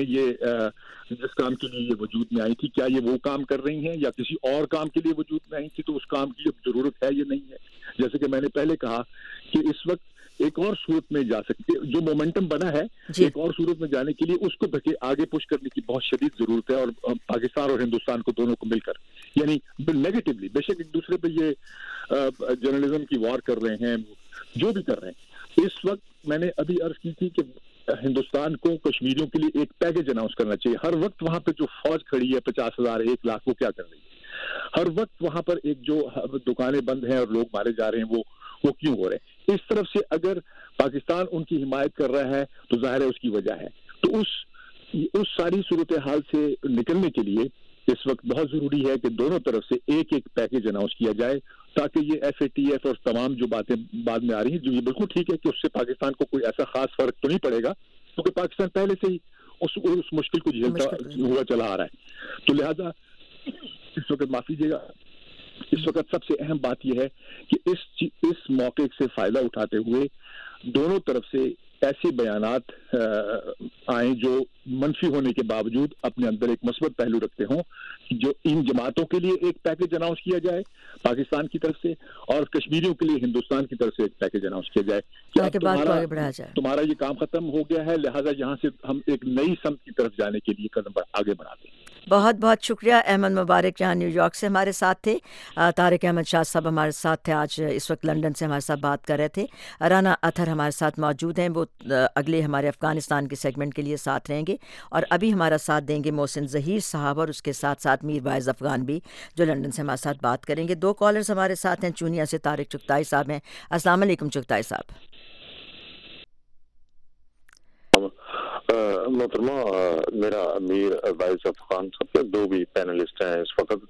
کے لیے یہ وجود میں آئی تھی، کیا یہ وہ کام کر رہی ہیں یا کسی اور کام کے لیے وجود میں آئی تھی، تو اس کام کی اب ضرورت ہے یا نہیں ہے۔ جیسے کہ میں نے پہلے کہا کہ اس وقت ایک اور صورت میں جا سکتے، جو مومنٹم بنا ہے ایک اور صورت میں جانے کے لیے اس کو آگے پش کرنے کی بہت شدید ضرورت ہے، اور پاکستان اور ہندوستان کو دونوں کو مل کر، یعنی نیگیٹولی، بے شک ایک دوسرے پہ یہ جرنلزم کی وار کر رہے ہیں، جو بھی کر رہے ہیں۔ اس وقت میں نے ابھی عرض کی تھی کہ ہندوستان کو کشمیریوں کے لیے ایک پیکج اناؤنس کرنا چاہیے۔ ہر وقت وہاں پہ جو فوج کھڑی ہے 50,000 1,00,000 وہ کیا کر رہی ہے؟ ہر وقت وہاں پر ایک جو دکانیں بند ہیں اور لوگ مارے جا رہے ہیں وہ کیوں ہو رہے ہیں؟ اس طرف سے اگر پاکستان ان کی حمایت کر رہا ہے تو ظاہر ہے اس کی وجہ ہے۔ تو اس ساری صورتحال سے نکلنے کے لیے اس وقت بہت ضروری ہے کہ دونوں طرف سے ایک ایک پیکج اناؤنس کیا جائے تاکہ یہ FATF اور تمام جو باتیں بعد میں آ رہی ہیں، جو یہ بالکل ٹھیک ہے کہ اس سے پاکستان کو کوئی ایسا خاص فرق تو نہیں پڑے گا کیونکہ پاکستان پہلے سے ہی اس مشکل کو جھیلتا ہوا چلا آ رہا ہے. تو لہذا اس وقت معاف کیجیے گا، اس وقت سب سے اہم بات یہ ہے کہ اس موقع سے فائدہ اٹھاتے ہوئے دونوں طرف سے ایسے بیانات آئیں جو منفی ہونے کے باوجود اپنے اندر ایک مثبت پہلو رکھتے ہوں، جو ان جماعتوں کے لیے ایک پیکج اناؤنس کیا جائے پاکستان کی طرف سے اور کشمیریوں کے لیے ہندوستان کی طرف سے ایک پیکج اناؤنس کیا جائے کہ تمہارا یہ کام ختم ہو گیا ہے، لہٰذا یہاں سے ہم ایک نئی سمت کی طرف جانے کے لیے قدم آگے بڑھاتے ہیں. بہت بہت شکریہ. احمد مبارک یہاں نیو یارک سے ہمارے ساتھ تھے. طارق احمد شاہ صاحب ہمارے ساتھ تھے، آج اس وقت لندن سے ہمارے ساتھ بات کر رہے تھے. رانا اطہر ہمارے ساتھ موجود ہیں، وہ اگلے ہمارے افغانستان کے سیگمنٹ کے لیے ساتھ رہیں گے، اور ابھی ہمارا ساتھ دیں گے محسن ظہیر صاحب اور اس کے ساتھ ساتھ میر واعظ افغان بھی، جو لندن سے ہمارے ساتھ بات کریں گے. 2 کالرز ہمارے ساتھ ہیں. چونیا سے طارق چغتائی صاحب ہیں. السلام علیکم چغتائی صاحب. محترمہ، میرا امیر واعظ افغان صاحب کے 2 بھی پینلسٹ ہیں اس وقت.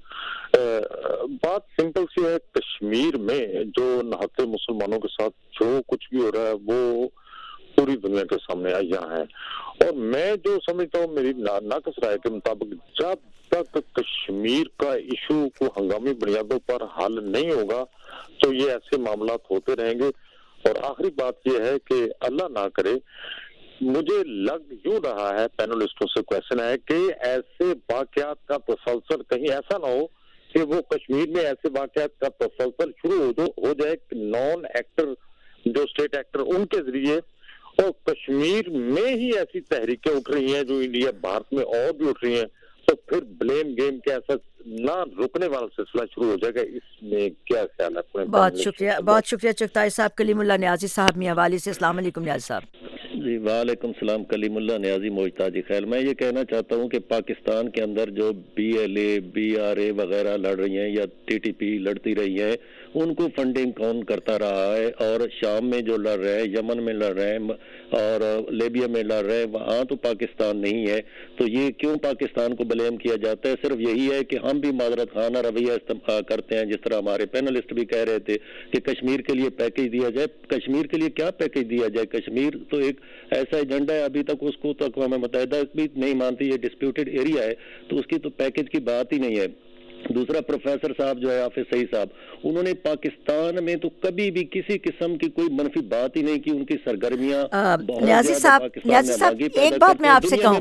بات سمپل سی ہے، کشمیر میں جو نہتے مسلمانوں کے ساتھ جو کچھ بھی ہو رہا ہے وہ پوری دنیا کے سامنے عیاں ہے، اور میں جو سمجھتا ہوں میری ناقص رائے کے مطابق جب تک کشمیر کا ایشو کو ہنگامی بنیادوں پر حل نہیں ہوگا تو یہ ایسے معاملات ہوتے رہیں گے. اور آخری بات یہ ہے کہ اللہ نہ کرے، مجھے لگ یوں رہا ہے پینلسٹوں سے کویشچن ہے کہ ایسے واقعات کا تسلسل کہیں ایسا نہ ہو کہ وہ کشمیر میں ایسے واقعات کا تسلسل شروع ہو جائے نان ایکٹر جو اسٹیٹ ایکٹر ان کے ذریعے، اور کشمیر میں ہی ایسی تحریکیں اٹھ رہی ہیں جو انڈیا بھارت میں اور بھی اٹھ رہی ہیں، تو پھر بلیم گیم کے ایسا نہ رکنے والا سلسلہ شروع ہو جائے گا. اس میں کیا خیال ہے؟ بہت شکریہ چغتائی صاحب. کلیم اللہ نیازی صاحب میاں والی سے. السلام علیکم نیازی صاحب. جی وعلیکم السلام. کلیم اللہ نیازی محتاجی خیر. میں یہ کہنا چاہتا ہوں کہ پاکستان کے اندر جو BLA BRA وغیرہ لڑ رہی ہیں یا TTP لڑتی رہی ہیں، ان کو فنڈنگ کون کرتا رہا ہے؟ اور شام میں جو لڑ رہے ہیں، یمن میں لڑ رہے ہیں اور لیبیا میں لڑ رہے ہیں، وہاں تو پاکستان نہیں ہے. تو یہ کیوں پاکستان کو بلیم کیا جاتا ہے؟ صرف یہی ہے کہ ہم بھی معذرت خانہ رویہ کرتے ہیں، جس طرح ہمارے پینلسٹ بھی کہہ رہے تھے کہ کشمیر کے لیے پیکج دیا جائے. کشمیر کے لیے کیا پیکج دیا جائے؟ کشمیر تو ایک ایسا ایجنڈا ہے، ابھی تک اس کو تو اقوام متحدہ بھی نہیں مانتی، یہ ڈسپیوٹڈ ایریا ہے، تو اس کی تو پیکج کی بات ہی نہیں ہے. دوسرا پروفیسر صاحب جو ہے حافظ سعید صاحب، انہوں نے پاکستان میں تو کبھی بھی کسی قسم کی کوئی منفی بات ہی نہیں کی. ان کی سرگرمیاں نیازی صاحب ایک بات میں آپ سے کہوں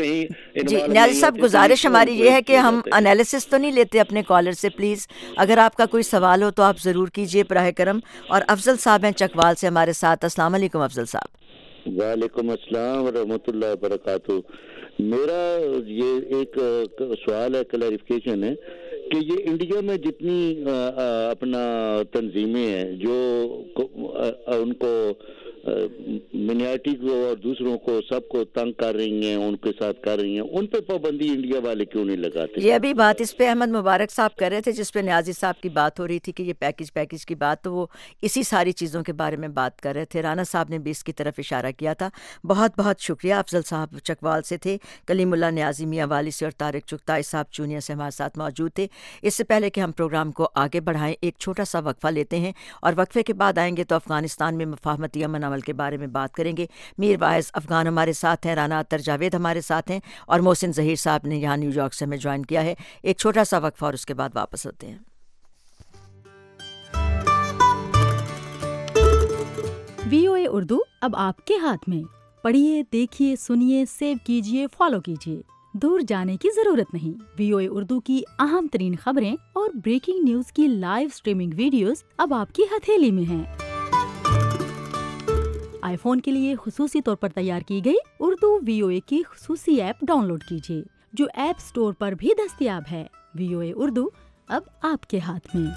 جی نیازی صاحب، گزارش ہماری یہ ہے کہ ہم انالیسس تو نہیں لیتے اپنے کالر سے، پلیز اگر آپ کا کوئی سوال ہو تو آپ ضرور کیجیے براہ کرم. اور افضل صاحب ہیں چکوال سے ہمارے ساتھ. السلام علیکم افضل صاحب. وعلیکم السلام ورحمۃ اللہ وبرکاتہ. میرا یہ ایک سوال ہے، کلیریفیکیشن ہے کہ یہ انڈیا میں جتنی اپنا تنظیمیں ہیں جو ان کو منیارٹی کو اور دوسروں کو سب کو تنگ کر رہی ہیں، ان کے ساتھ کر رہی ہیں، ان پہ پابندی انڈیا والے کیوں نہیں لگاتے؟ یہ ابھی بات اس پہ احمد مبارک صاحب کر رہے تھے، جس پہ نیازی صاحب کی بات ہو رہی تھی کہ یہ پیکج کی بات، تو وہ اسی ساری چیزوں کے بارے میں بات کر رہے تھے. رانا صاحب نے بھی اس کی طرف اشارہ کیا تھا. بہت بہت شکریہ. افضل صاحب چکوال سے تھے، کلیم اللہ نیازی میاں والی سے، اور طارق چغتائی صاحب چونیا سے ہمارے ساتھ موجود تھے. اس سے پہلے کہ ہم پروگرام کو آگے بڑھائیں، ایک چھوٹا سا وقفہ لیتے ہیں، اور وقفے کے بعد آئیں گے تو افغانستان میں مفاہمتی امن عمل کے بارے میں بات کریں گے. میر واعظ افغان ہمارے ساتھ ہیں، رانا اطہر جاوید ہمارے ساتھ ہیں، اور محسن ظہیر صاحب نے یہاں نیو یارک سے ہمیں جوائن کیا ہے. ایک چھوٹا سا وقفہ اور اس کے بعد واپس ہوتے ہیں. VOA اردو اب آپ کے ہاتھ میں. پڑھیے، دیکھیے، سنیے، سیو کیجیے، فالو کیجیے. دور جانے کی ضرورت نہیں. VOA اردو کی اہم ترین خبریں اور بریکنگ نیوز کی لائیو سٹریمنگ ویڈیوز اب آپ کی ہتھیلی میں ہیں. آئی فون کے لیے خصوصی طور پر تیار کی گئی اردو VOA کی خصوصی ایپ ڈاؤن لوڈ کیجیے، جو ایپ سٹور پر بھی دستیاب ہے. VOA اردو اب آپ کے ہاتھ میں.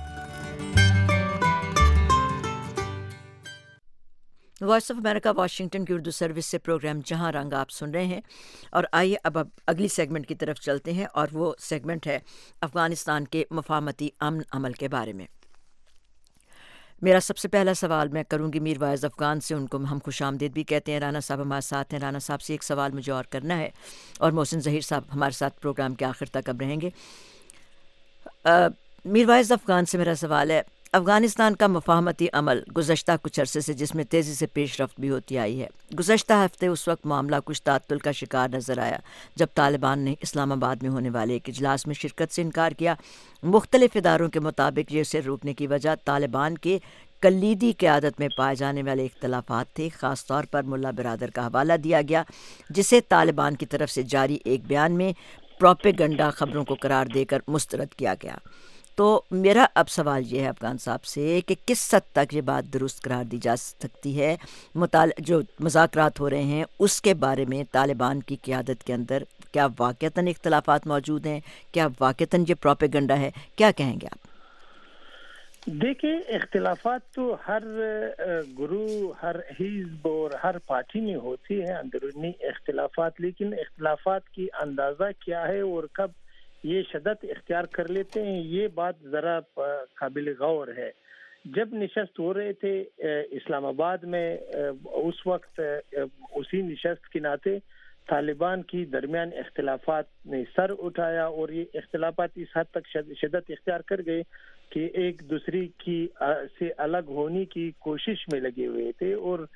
وائس آف امریکہ واشنگٹن کی اردو سروس سے پروگرام جہاں رنگ آپ سن رہے ہیں. اور آئیے اب اگلی سیگمنٹ کی طرف چلتے ہیں، اور وہ سیگمنٹ ہے افغانستان کے مفاہمتی امن عمل کے بارے میں. میرا سب سے پہلا سوال میں کروں گی میر واعظ افغان سے، ان کو ہم خوش آمدید بھی کہتے ہیں۔ رانا صاحب ہمارے ساتھ ہیں، رانا صاحب سے ایک سوال مجھے اور کرنا ہے، اور محسن ظہیر صاحب ہمارے ساتھ پروگرام کے آخر تک اب رہیں گے۔ میر واعظ افغان سے میرا سوال ہے، افغانستان کا مفاہمتی عمل گزشتہ کچھ عرصے سے جس میں تیزی سے پیش رفت بھی ہوتی آئی ہے، گزشتہ ہفتے اس وقت معاملہ کچھ تعطل کا شکار نظر آیا جب طالبان نے اسلام آباد میں ہونے والے ایک اجلاس میں شرکت سے انکار کیا۔ مختلف اداروں کے مطابق یہ اسے روکنے کی وجہ طالبان کے کلیدی قیادت میں پائے جانے والے اختلافات تھے۔ خاص طور پر ملا برادر کا حوالہ دیا گیا، جسے طالبان کی طرف سے جاری ایک بیان میں پروپیگنڈا خبروں کو قرار دے کر مسترد کیا گیا۔ تو میرا اب سوال یہ ہے افغان صاحب سے کہ کس حد تک یہ بات درست قرار دی جا سکتی ہے، جو مذاکرات ہو رہے ہیں اس کے بارے میں طالبان کی قیادت کے اندر کیا واقعتاً اختلافات موجود ہیں، کیا واقعتاً یہ پروپیگنڈا ہے، کیا کہیں گے آپ؟ دیکھیں، اختلافات تو ہر گروہ، ہر حزب اور ہر پارٹی میں ہوتی ہے اندرونی اختلافات، لیکن اختلافات کی اندازہ کیا ہے اور کب یہ شدت اختیار کر لیتے ہیں، یہ بات ذرا قابل غور ہے۔ جب نشست ہو رہے تھے اسلام آباد میں، اس وقت اسی نشست کے ناطے طالبان کی درمیان اختلافات نے سر اٹھایا، اور یہ اختلافات اس حد تک شدت اختیار کر گئے کہ ایک دوسری کی سے الگ ہونے کی کوشش میں لگے ہوئے تھے، اور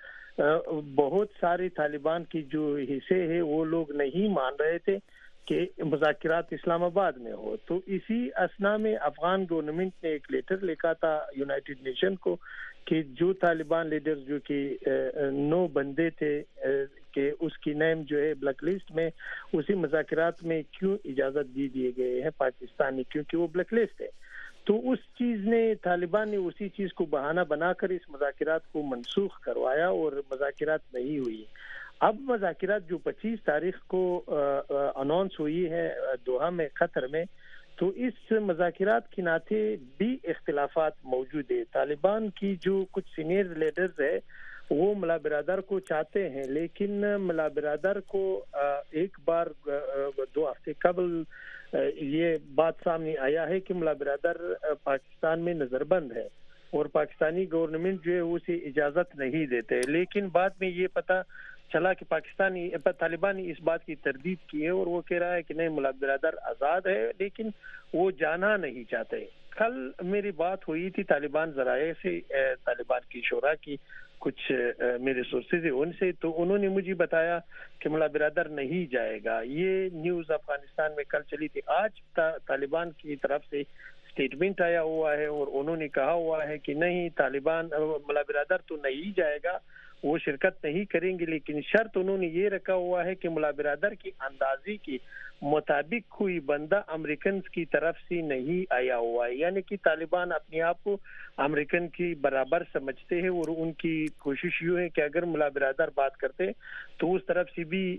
بہت سارے طالبان کی جو حصے ہیں وہ لوگ نہیں مان رہے تھے کہ مذاکرات اسلام آباد میں ہو۔ تو اسی اثنا میں افغان گورنمنٹ نے ایک لیٹر لکھا تھا یونائٹڈ نیشن کو کہ جو طالبان لیڈر جو کہ 9 بندے تھے کہ اس کی نیم جو ہے بلیک لسٹ میں، اسی مذاکرات میں کیوں اجازت دیے گئے ہیں پاکستانی، کیونکہ وہ بلیک لسٹ ہے۔ تو اس چیز نے طالبان نے اسی چیز کو بہانہ بنا کر اس مذاکرات کو منسوخ کروایا اور مذاکرات نہیں ہوئی۔ اب مذاکرات جو 25 تاریخ کو اناؤنس ہوئی ہے دوحہ میں، قطر میں، تو اس مذاکرات کے ناطے بھی اختلافات موجود ہے۔ طالبان کی جو کچھ سینئر لیڈرز ہیں وہ ملا برادر کو چاہتے ہیں، لیکن ملا برادر کو ایک بار 2 ہفتے قبل یہ بات سامنے آیا ہے کہ ملا برادر پاکستان میں نظر بند ہے اور پاکستانی گورنمنٹ جو ہے اسے اجازت نہیں دیتے، لیکن بعد میں یہ پتہ چلا کہ طالبان نے اس بات کی تردید کی ہے اور وہ کہہ رہا ہے کہ نہیں، ملا برادر آزاد ہے لیکن وہ جانا نہیں چاہتے۔ کل میری بات ہوئی تھی طالبان ذرائع سے، طالبان کی شورا کی کچھ میرے سورسز ہیں ان سے، تو انہوں نے مجھے بتایا کہ ملا برادر نہیں جائے گا۔ یہ نیوز افغانستان میں کل چلی تھی۔ آج طالبان کی طرف سے اسٹیٹمنٹ آیا ہوا ہے اور انہوں نے کہا ہوا ہے کہ نہیں، طالبان ملا برادر تو نہیں جائے گا، وہ شرکت نہیں کریں گے، لیکن شرط انہوں نے یہ رکھا ہوا ہے کہ ملا برادر کی اندازی کے مطابق کوئی بندہ امریکن کی طرف سے نہیں آیا ہوا ہے، یعنی کہ طالبان اپنے آپ کو امریکن کی برابر سمجھتے ہیں، اور ان کی کوشش یہ ہے کہ اگر ملا برادر بات کرتے تو اس طرف سے بھی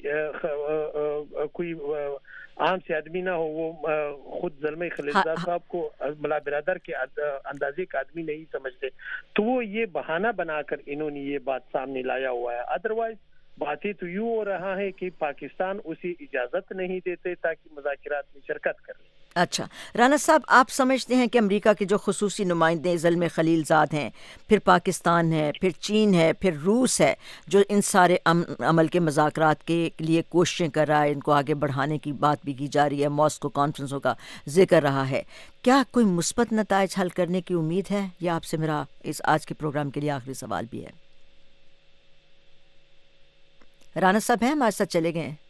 کوئی عام سے آدمی نہ ہو، وہ خود زلمے خلیلزاد صاحب کو ملا برادر کے اندازے کا آدمی نہیں سمجھتے، تو وہ یہ بہانہ بنا کر انہوں نے یہ بات سامنے لایا ہوا ہے۔ ادروائز باتیں تو یوں ہو رہا ہے کہ پاکستان اسے اجازت نہیں دیتے تاکہ مذاکرات میں شرکت کرے۔ اچھا رانا صاحب، آپ سمجھتے ہیں کہ امریکہ کے جو خصوصی نمائندے زلمے خلیل زاد ہیں، پھر پاکستان ہے، پھر چین ہے، پھر روس ہے، جو ان سارے عمل کے مذاکرات کے لیے کوششیں کر رہا ہے، ان کو آگے بڑھانے کی بات بھی کی جا رہی ہے، ماسکو کانفرنسوں کا ذکر رہا ہے، کیا کوئی مثبت نتائج حل کرنے کی امید ہے؟ یہ آپ سے میرا اس آج کے پروگرام کے لیے آخری سوال بھی ہے۔ رانا صاحب ہیں ہمارے ساتھ، چلے گئے؟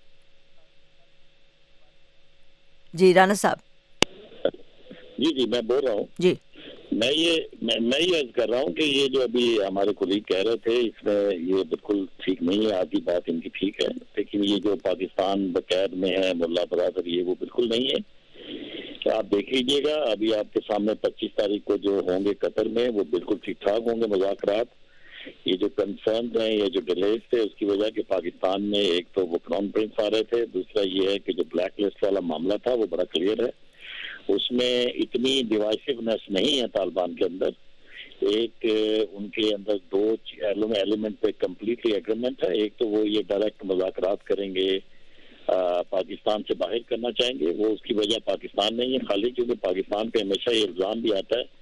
جی رانا صاحب۔ جی میں بول رہا ہوں۔ جی میں یہ عرض کر رہا ہوں کہ یہ جو ابھی ہمارے کولیگ کہہ رہے تھے، اس میں یہ بالکل ٹھیک نہیں ہے، آدھی بات ان کی ٹھیک ہے، لیکن یہ جو پاکستان بقید میں ہے ملا برادر، یہ وہ بالکل نہیں ہے۔ تو آپ دیکھ لیجیے گا، ابھی آپ کے سامنے 25 تاریخ کو جو ہوں گے قطر میں، وہ بالکل ٹھیک ٹھاک ہوں گے مذاکرات۔ یہ جو کنسرن ہیں، یہ جو ڈیلیز تھے، اس کی وجہ کہ پاکستان میں ایک تو وہ کانفرنس آ رہے تھے، دوسرا یہ ہے کہ جو بلیک لسٹ والا معاملہ تھا وہ بڑا کلیئر ہے، اس میں اتنی ڈیوائسونیس نہیں ہے طالبان کے اندر۔ ایک ان کے اندر 2 ایلیمنٹ پہ کمپلیٹلی ایگریمنٹ ہے، ایک تو وہ یہ ڈائریکٹ مذاکرات کریں گے، پاکستان سے باہر کرنا چاہیں گے، وہ اس کی وجہ پاکستان نہیں ہے، خالی کیونکہ پاکستان پہ ہمیشہ یہ الزام بھی آتا ہے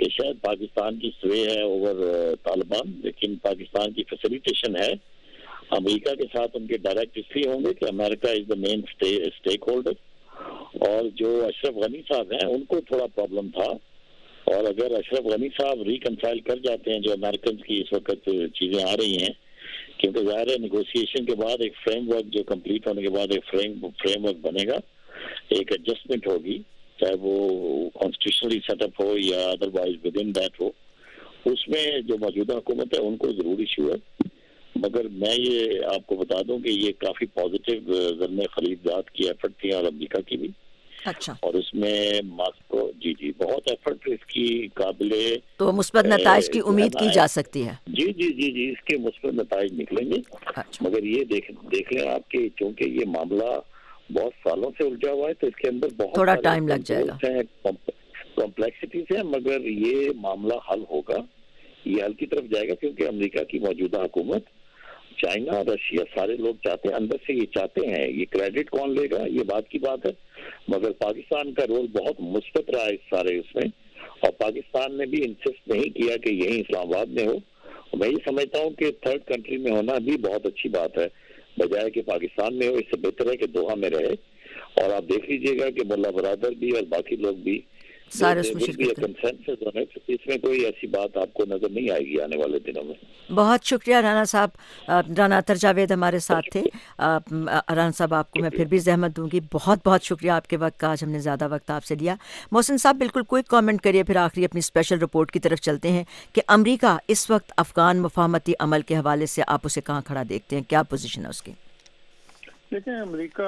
کہ شاید پاکستان کی سوے ہے اوور طالبان، لیکن پاکستان کی فیسیلیٹیشن ہے امریکہ کے ساتھ. ان کے ڈائریکٹ اس لیے ہوں گے کہ امریکہ از دا مین اسٹیک ہولڈر. اور جو اشرف غنی صاحب ہیں ان کو تھوڑا پرابلم تھا، اور اگر اشرف غنی صاحب ریکنسائل کر جاتے ہیں جو امریکنز کی اس وقت چیزیں آ رہی ہیں، کیونکہ ظاہر ہے نیگوسیشن کے بعد ایک فریم ورک جو کمپلیٹ ہونے کے بعد ایک فریم ورک بنے گا، ایک ایڈجسٹمنٹ ہوگی، چاہے وہ کانسٹیٹیوشنلی سیٹ اپ ہو یا ادروائز ود ان دیٹ ہو. اس میں جو موجودہ حکومت ہے ان کو ضرور ایشو ہے. مگر میں یہ آپ کو بتا دوں کہ یہ کافی پازیٹیو زرم خلیجات کی ایفرٹ تھی اور امریکہ کی بھی. اچھا. اور اس میں ماسکو جی بہت ایفرٹ اس کی قابل تو مثبت نتائج کی امید کی جا سکتی ہے. جی اس کے مثبت نتائج نکلیں گے. اچھا. مگر یہ دیکھ لیں آپ کہ چونکہ یہ معاملہ بہت سالوں سے الجھا ہوا ہے تو اس کے اندر بہت تھوڑا ٹائم لگ جائے گا، کمپلیکسٹیز ہیں، مگر یہ معاملہ حل ہوگا، یہ حل کی طرف جائے گا. کیونکہ امریکہ کی موجودہ حکومت، چائنا، رشیا، سارے لوگ چاہتے ہیں، اندر سے یہ چاہتے ہیں. یہ کریڈٹ کون لے گا یہ بات کی بات ہے، مگر پاکستان کا رول بہت مثبت رہا ہے اس سارے اس میں. اور پاکستان نے بھی انسسٹ نہیں کیا کہ یہی اسلام آباد میں ہو. میں یہ سمجھتا ہوں کہ تھرڈ کنٹری میں ہونا بھی بہت اچھی بات ہے، بجائے کہ پاکستان میں ہو. اس سے بہتر ہے کہ دوحہ میں رہے. اور آپ دیکھ لیجئے گا کہ ملا برادر بھی اور باقی لوگ بھی سارے اس میں شرکت کریں. اس میں کوئی ایسی بات آپ کو نظر نہیں آئے گی آنے والے دنوں میں. بہت شکریہ رانا صاحب. رانا اطہر جاوید ہمارے ساتھ تھے. رانا صاحب آپ کو میں پھر بھی زحمت دوں گی. بہت بہت شکریہ آپ کے وقت کا، آج ہم نے زیادہ وقت آپ سے لیا. محسن صاحب بالکل کوئی کامنٹ کریے، پھر آخری اپنی اسپیشل رپورٹ کی طرف چلتے ہیں کہ امریکہ اس وقت افغان مفاہمتی عمل کے حوالے سے آپ اسے کہاں کھڑا دیکھتے ہیں، کیا پوزیشن ہے اس کی؟ دیکھیں، امریکہ،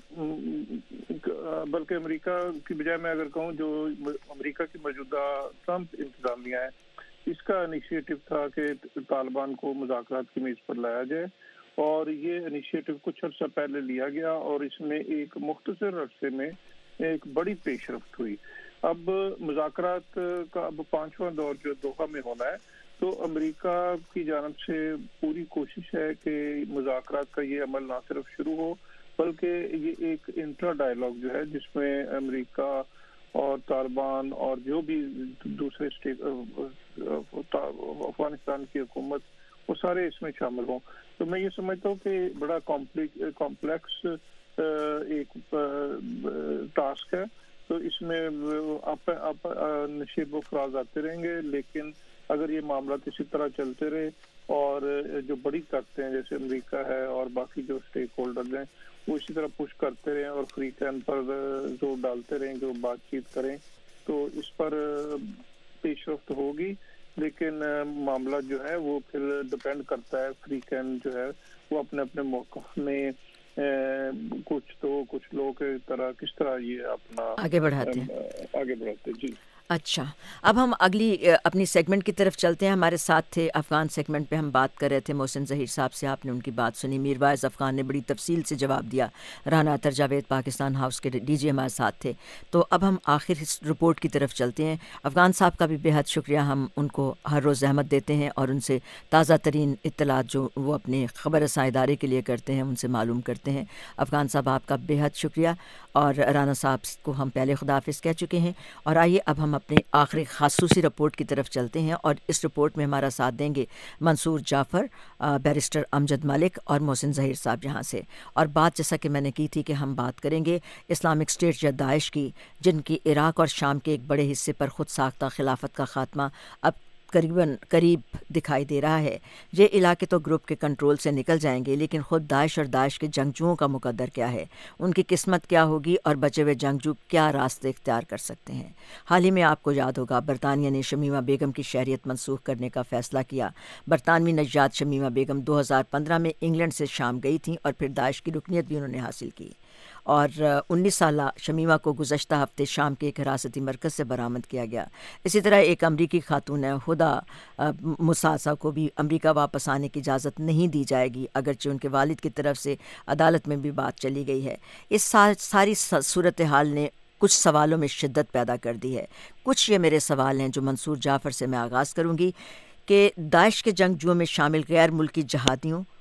بلکہ امریکہ کی بجائے میں اگر کہوں جو امریکہ کی موجودہ ٹرمپ انتظامیہ ہے، اس کا انیشیٹو تھا کہ طالبان کو مذاکرات کی میز پر لایا جائے، اور یہ انیشیٹو کچھ عرصہ پہلے لیا گیا اور اس میں ایک مختصر عرصے میں ایک بڑی پیش رفت ہوئی. اب مذاکرات کا اب 5واں دور جو دوحہ میں ہونا ہے، تو امریکہ کی جانب سے پوری کوشش ہے کہ مذاکرات کا یہ عمل نہ صرف شروع ہو بلکہ یہ ایک انٹرا ڈائلاگ جو ہے جس میں امریکہ اور طالبان اور جو بھی دوسرے اسٹیٹ، افغانستان کی حکومت، وہ سارے اس میں شامل ہوں. تو میں یہ سمجھتا ہوں کہ بڑا کمپلیکس ایک ٹاسک ہے. تو اس میں نشیب و فراز آتے رہیں گے، لیکن اگر یہ معاملات اسی طرح چلتے رہے اور جو بڑی طاقتیں جیسے امریکہ ہے اور باقی جو اسٹیک ہولڈرز ہیں وہ اسی طرح پش کرتے رہیں اور فری کین پر زور ڈالتے رہیں کہ وہ بات چیت کریں، تو اس پر پیش رفت ہوگی. لیکن معاملہ جو ہے وہ پھر ڈپینڈ کرتا ہے، فری کین جو ہے وہ اپنے اپنے موقف میں کچھ لوگ کی طرح کس طرح یہ اپنا آگے بڑھاتے ہیں. جی اچھا، اب ہم اگلی اپنی سیگمنٹ کی طرف چلتے ہیں. ہمارے ساتھ تھے افغان سیگمنٹ پہ ہم بات کر رہے تھے محسن ظہیر صاحب سے. آپ نے ان کی بات سنی. میروائز افغان نے بڑی تفصیل سے جواب دیا. رانا اطہر جاوید پاکستان ہاؤس کے ڈی جی ہمارے ساتھ تھے. تو اب ہم آخر اس رپورٹ کی طرف چلتے ہیں. افغان صاحب کا بھی بے حد شکریہ. ہم ان کو ہر روز زحمت دیتے ہیں اور ان سے تازہ ترین اطلاعات جو وہ اپنے خبر رساں ادارے کے لیے کرتے ہیں ان سے معلوم کرتے ہیں. افغان صاحب آپ کا بے حد شکریہ. اور رانا صاحب کو ہم پہلے خداحافظ کہہ چکے ہیں. اور آئیے اب ہم اپنے آخری خصوصی رپورٹ کی طرف چلتے ہیں. اور اس رپورٹ میں ہمارا ساتھ دیں گے منصور جعفر، بیرسٹر امجد ملک اور محسن ظہیر صاحب یہاں سے. اور بات جیسا کہ میں نے کی تھی کہ ہم بات کریں گے اسلامک اسٹیٹ یا داعش کی، جن کی عراق اور شام کے ایک بڑے حصے پر خود ساختہ خلافت کا خاتمہ اب قریب دکھائی دے رہا ہے. یہ علاقے تو گروپ کے کنٹرول سے نکل جائیں گے، لیکن خود داعش اور داعش کے جنگجوؤں کا مقدر کیا ہے، ان کی قسمت کیا ہوگی اور بچے ہوئے جنگجو کیا راستے اختیار کر سکتے ہیں. حال ہی میں آپ کو یاد ہوگا برطانیہ نے شمیمہ بیگم کی شہریت منسوخ کرنے کا فیصلہ کیا. برطانوی نژاد شمیمہ بیگم 2015 میں انگلینڈ سے شام گئی تھیں اور پھر داعش کی رکنیت بھی انہوں نے حاصل کی. اور 19 سالہ شمیمہ کو گزشتہ ہفتے شام کے ایک حراستی مرکز سے برآمد کیا گیا. اسی طرح ایک امریکی خاتون ہدا مساسا کو بھی امریکہ واپس آنے کی اجازت نہیں دی جائے گی، اگرچہ ان کے والد کی طرف سے عدالت میں بھی بات چلی گئی ہے. اس ساری صورتحال نے کچھ سوالوں میں شدت پیدا کر دی ہے. کچھ یہ میرے سوال ہیں جو منصور جعفر سے میں آغاز کروں گی کہ داعش کے جنگجوؤں میں شامل غیر ملکی جہادیوں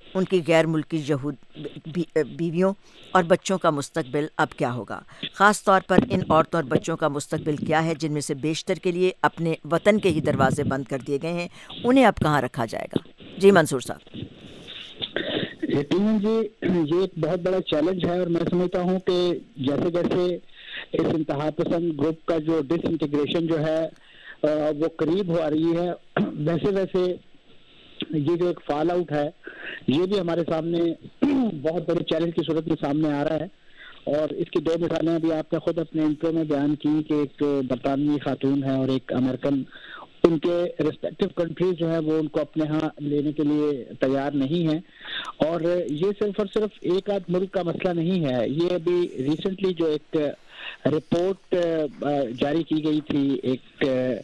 ان کی غیر ملکی بیویوں اور بچوں کا مستقبل اب کیا ہوگا؟ خاص طور پر ان عورتوں اور بچوں کا مستقبل کیا ہے جن میں سے بیشتر کے لیے اپنے وطن کے ہی دروازے بند کر دیے گئے ہیں؟ انہیں اب کہاں رکھا جائے گا؟ جی منصور صاحب. یقیناً جی، یہ ایک بہت بڑا چیلنج ہے، اور میں سمجھتا ہوں کہ جیسے جیسے اس انتہا پسند گروپ کا جو ڈس انٹیگریشن جو ہے وہ قریب ہو رہی ہے، ویسے ویسے یہ جو ایک فال آؤٹ ہے یہ بھی ہمارے سامنے بہت بڑے چیلنج کی صورت میں سامنے آ رہا ہے. اور اس کی 2 مثالیں ابھی آپ نے خود اپنے انٹرو میں بیان کی کہ ایک برطانوی خاتون ہے اور ایک امریکن. ان کے ریسپیکٹو کنٹریز جو ہے وہ ان کو اپنے ہاں لینے کے لیے تیار نہیں ہیں. اور یہ صرف اور صرف ایک آدھ ملک کا مسئلہ نہیں ہے، یہ ابھی ریسنٹلی جو ایک رپورٹ جاری کی گئی تھی ایک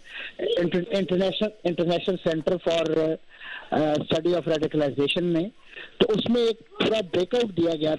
international centre for study of radicalisation میں، تو اس میں ایک پورا بریک اپ دیا گیا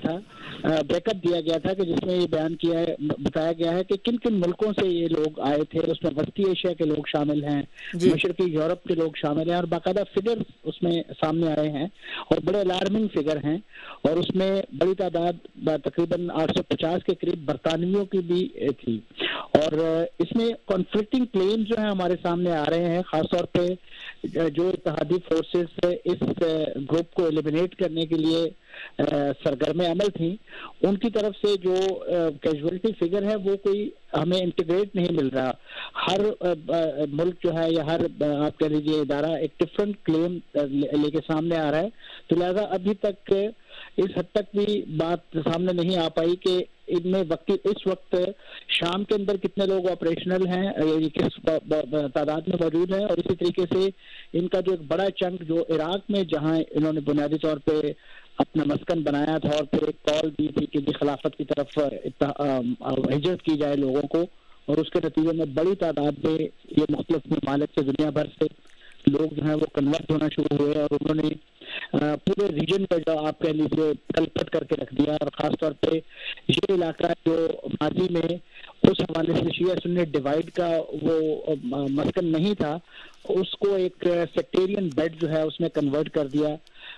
تھا کہ جس میں یہ بیان بتایا گیا ہے کہ کن کن ملکوں سے یہ لوگ آئے تھے. اس میں وسطی ایشیا کے لوگ شامل ہیں، مشرقی یورپ کے لوگ شامل ہیں، اور باقاعدہ فگر اس میں سامنے آئے ہیں اور بڑے الارمنگ فگر ہیں. اور اس میں بڑی تعداد تقریباً 850 کے قریب برطانویوں کی بھی تھی. اور اس میں کانفلکٹنگ کلیم جو ہیں ہمارے سامنے آ رہے ہیں، خاص طور پہ جو اتحادی فورسز اس گروپ کو ایلیمینیٹ کرنے کے لیے سرگرم عمل تھیں، ان کی طرف سے جو کیجویلٹی فگر ہے وہ کوئی ہمیں انٹیگریٹ نہیں مل رہا. ہر ملک جو ہے یا ہر آپ کہہ لیجیے ادارہ ایک ڈفرینٹ کلیم لے کے سامنے آ رہا ہے. تو لہذا ابھی تک اس حد تک بھی بات سامنے نہیں آ پائی کہ ان میں اس وقت شام کے اندر کتنے لوگ آپریشنل ہیں، کس تعداد میں موجود ہیں. اور اسی طریقے سے ان کا جو ایک بڑا چنک جو عراق میں جہاں انہوں نے بنیادی طور پہ اپنا مسکن بنایا تھا اور پھر ایک کال دی تھی کہ خلافت کی طرف ہجرت کی جائے لوگوں کو، اور اس کے نتیجے میں بڑی تعداد میں یہ مختلف ممالک سے دنیا بھر سے لوگ جو ہیں وہ کنورٹ ہونا شروع ہوئے، اور انہوں نے پورے ریجن کا جو آپ کہہ لیجیے کلپٹ کر کے رکھ دیا. اور خاص طور پہ یہ علاقہ جو ماضی میں اس حوالے سے شیعہ سنی ڈیوائڈ کا وہ مسکن نہیں تھا، اس کو ایک سیکٹیرین بیڈ جو ہے اس میں کنورٹ کر دیا.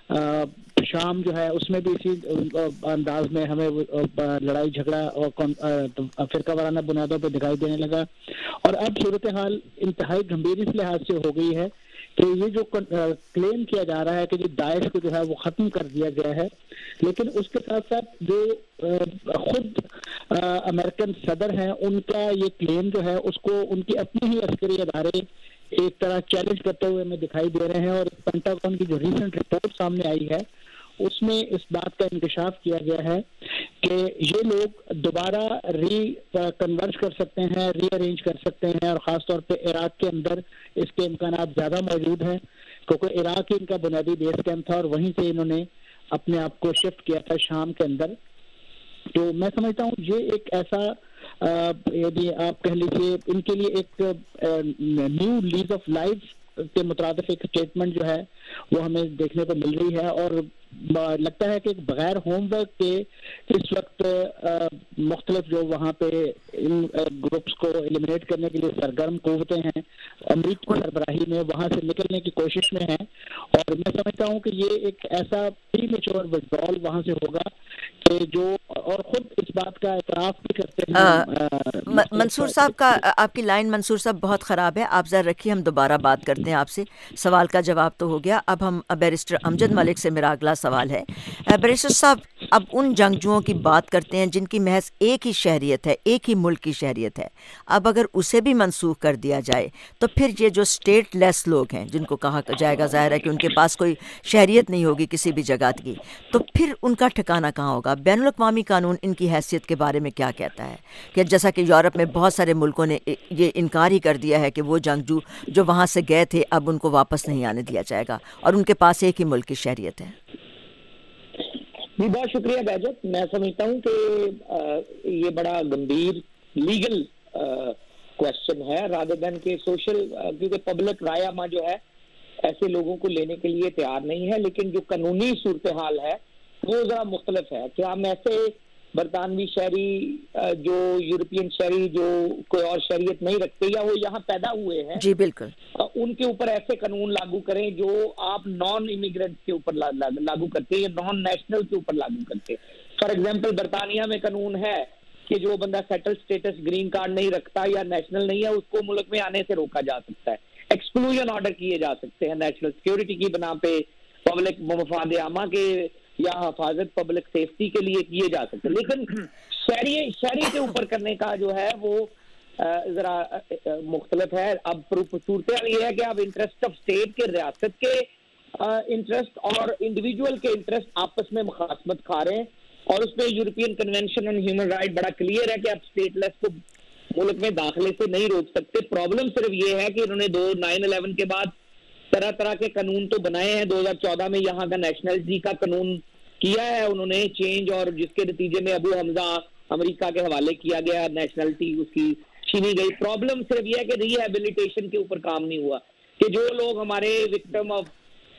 شام جو ہے اس میں بھی اسی انداز میں ہمیں لڑائی جھگڑا اور فرقہ وارانہ بنیادوں پہ دکھائی دینے لگا. اور اب صورتحال انتہائی گمبھیر اس لحاظ سے ہو گئی ہے کہ یہ جو کلیم کیا جا رہا ہے کہ داعش کو جو ہے وہ ختم کر دیا گیا ہے، لیکن اس کے ساتھ ساتھ جو خود امریکن صدر ہیں ان کا یہ کلیم جو ہے اس کو ان کی اپنی ہی عسکری ادارے ایک طرح چیلنج کرتے ہوئے ہمیں دکھائی دے رہے ہیں. اور پینٹاگون کی جو ریسنٹ رپورٹ سامنے آئی ہے اس میں اس بات کا انکشاف کیا گیا ہے کہ یہ لوگ دوبارہ کنورٹ کر سکتے ہیں، ری ارینج کر سکتے ہیں، اور خاص طور پہ عراق کے اندر اس کے امکانات زیادہ موجود ہیں کیونکہ عراق ہی ان کا بنیادی بیس کیمپ تھا اور وہیں سے انہوں نے اپنے آپ کو شفٹ کیا تھا شام کے اندر. تو میں سمجھتا ہوں یہ ایک ایسا یعنی آپ کہہ لیجیے ان کے لیے ایک نیو لیز آف لائف کے مترادف ایک اسٹیٹمنٹ جو ہے وہ ہمیں دیکھنے کو مل رہی ہے. اور لگتا ہے کہ بغیر ہوم ورک کے اس وقت مختلف جو وہاں پہ ان گروپس کو ایلیمینیٹ کرنے کے لیے سرگرم قوتیں ہیں امریکہ کی سربراہی میں وہاں سے نکلنے کی کوشش میں ہیں. اور میں سمجھتا ہوں کہ یہ ایک ایسا پری میچور وتھڈرال وہاں سے ہوگا کہ جو اور خود اس بات کا اعتراف بھی کرتے ہیں. منصور صاحب کا آپ کی لائن منصور صاحب بہت خراب ہے، آپ ذرا رکھیے، ہم دوبارہ بات کرتے ہیں آپ سے. سوال کا جواب تو ہو گیا، اب ہم بیرسٹر امجد ملک سے میرا اگلا سوال ہے. بیرسٹر صاحب، اب ان جنگجوؤں کی بات کرتے ہیں جن کی محض ایک ہی شہریت ہے، ایک ہی ملک کی شہریت ہے. اب اگر اسے بھی منسوخ کر دیا جائے تو پھر یہ جو اسٹیٹ لیس لوگ ہیں جن کو کہا جائے گا، ظاہر ہے کہ ان کے پاس کوئی شہریت نہیں ہوگی کسی بھی جگہ کی، تو پھر ان کا ٹھکانہ کہاں ہوگا؟ بین الاقوامی قانون ان کی حیثیت کے بارے میں کیا کہتا ہے؟ کہ جیسا کہ یورپ میں بہت سارے ملکوں نے یہ انکار ہی کر دیا ہے کہ وہ جنگجو جو وہاں سے گئے تھے اب ان کو واپس نہیں آنے دیا جائے گا اور ان کے پاس ایک ہی ملک کی شہریت ہے. جی بہت شکریہ بہجت. میں سمجھتا ہوں کہ یہ بڑا گمبھیر لیگل کوشچن ہے رادر دین کہ سوشل، کیونکہ پبلک رائے عامہ جو ہے ایسے لوگوں کو لینے کے لیے تیار نہیں ہے. لیکن جو قانونی صورتحال ہے وہ ذرا مختلف ہے کہ ہم ایسے برطانوی شہری جو یورپین شہری جو کوئی اور شہریت نہیں رکھتے یا وہ یہاں پیدا ہوئے ہیں، جی بالکل، ان کے اوپر ایسے قانون لاگو کریں جو آپ نان امیگرینٹ کے اوپر لاگو کرتے ہیں یا نان نیشنل کے اوپر لاگو کرتے ہیں. فار ایگزامپل برطانیہ میں قانون ہے کہ جو بندہ سیٹل سٹیٹس گرین کارڈ نہیں رکھتا یا نیشنل نہیں ہے اس کو ملک میں آنے سے روکا جا سکتا ہے. ایکسکلوژن آرڈر کیے جا سکتے ہیں نیشنل سیکیورٹی کی بنا پہ، پبلک مفاد عامہ کے یا حفاظت پبلک سیفٹی کے لیے کیے جا سکتے ہیں. لیکن شہری کے اوپر کرنے کا جو ہے وہ ذرا مختلف ہے. اب صورتحال یہ ہے کہ اب انٹرسٹ آف اسٹیٹ کے، ریاست کے انٹرسٹ اور انڈیویجول کے انٹرسٹ آپس میں مخاصمت کھا رہے ہیں، اور اس میں European convention on human right بڑا کلیئر ہے کہ آپ اسٹیٹ لیس کو ملک میں داخلے سے نہیں روک سکتے. پرابلم صرف یہ ہے کہ انہوں نے 9/11 کے بعد طرح طرح کے قانون تو بنائے ہیں. 2014 میں یہاں کا نیشنلٹی کا قانون کیا ہے انہوں نے چینج، اور جس کے نتیجے میں ابو حمزہ امریکہ کے حوالے کیا گیا، نیشنلٹی اس کی چھینی گئی. پرابلم صرف یہ ہے کہ ری ہیبلیٹیشن کے اوپر کام نہیں ہوا، کہ جو لوگ ہمارے وکٹم آف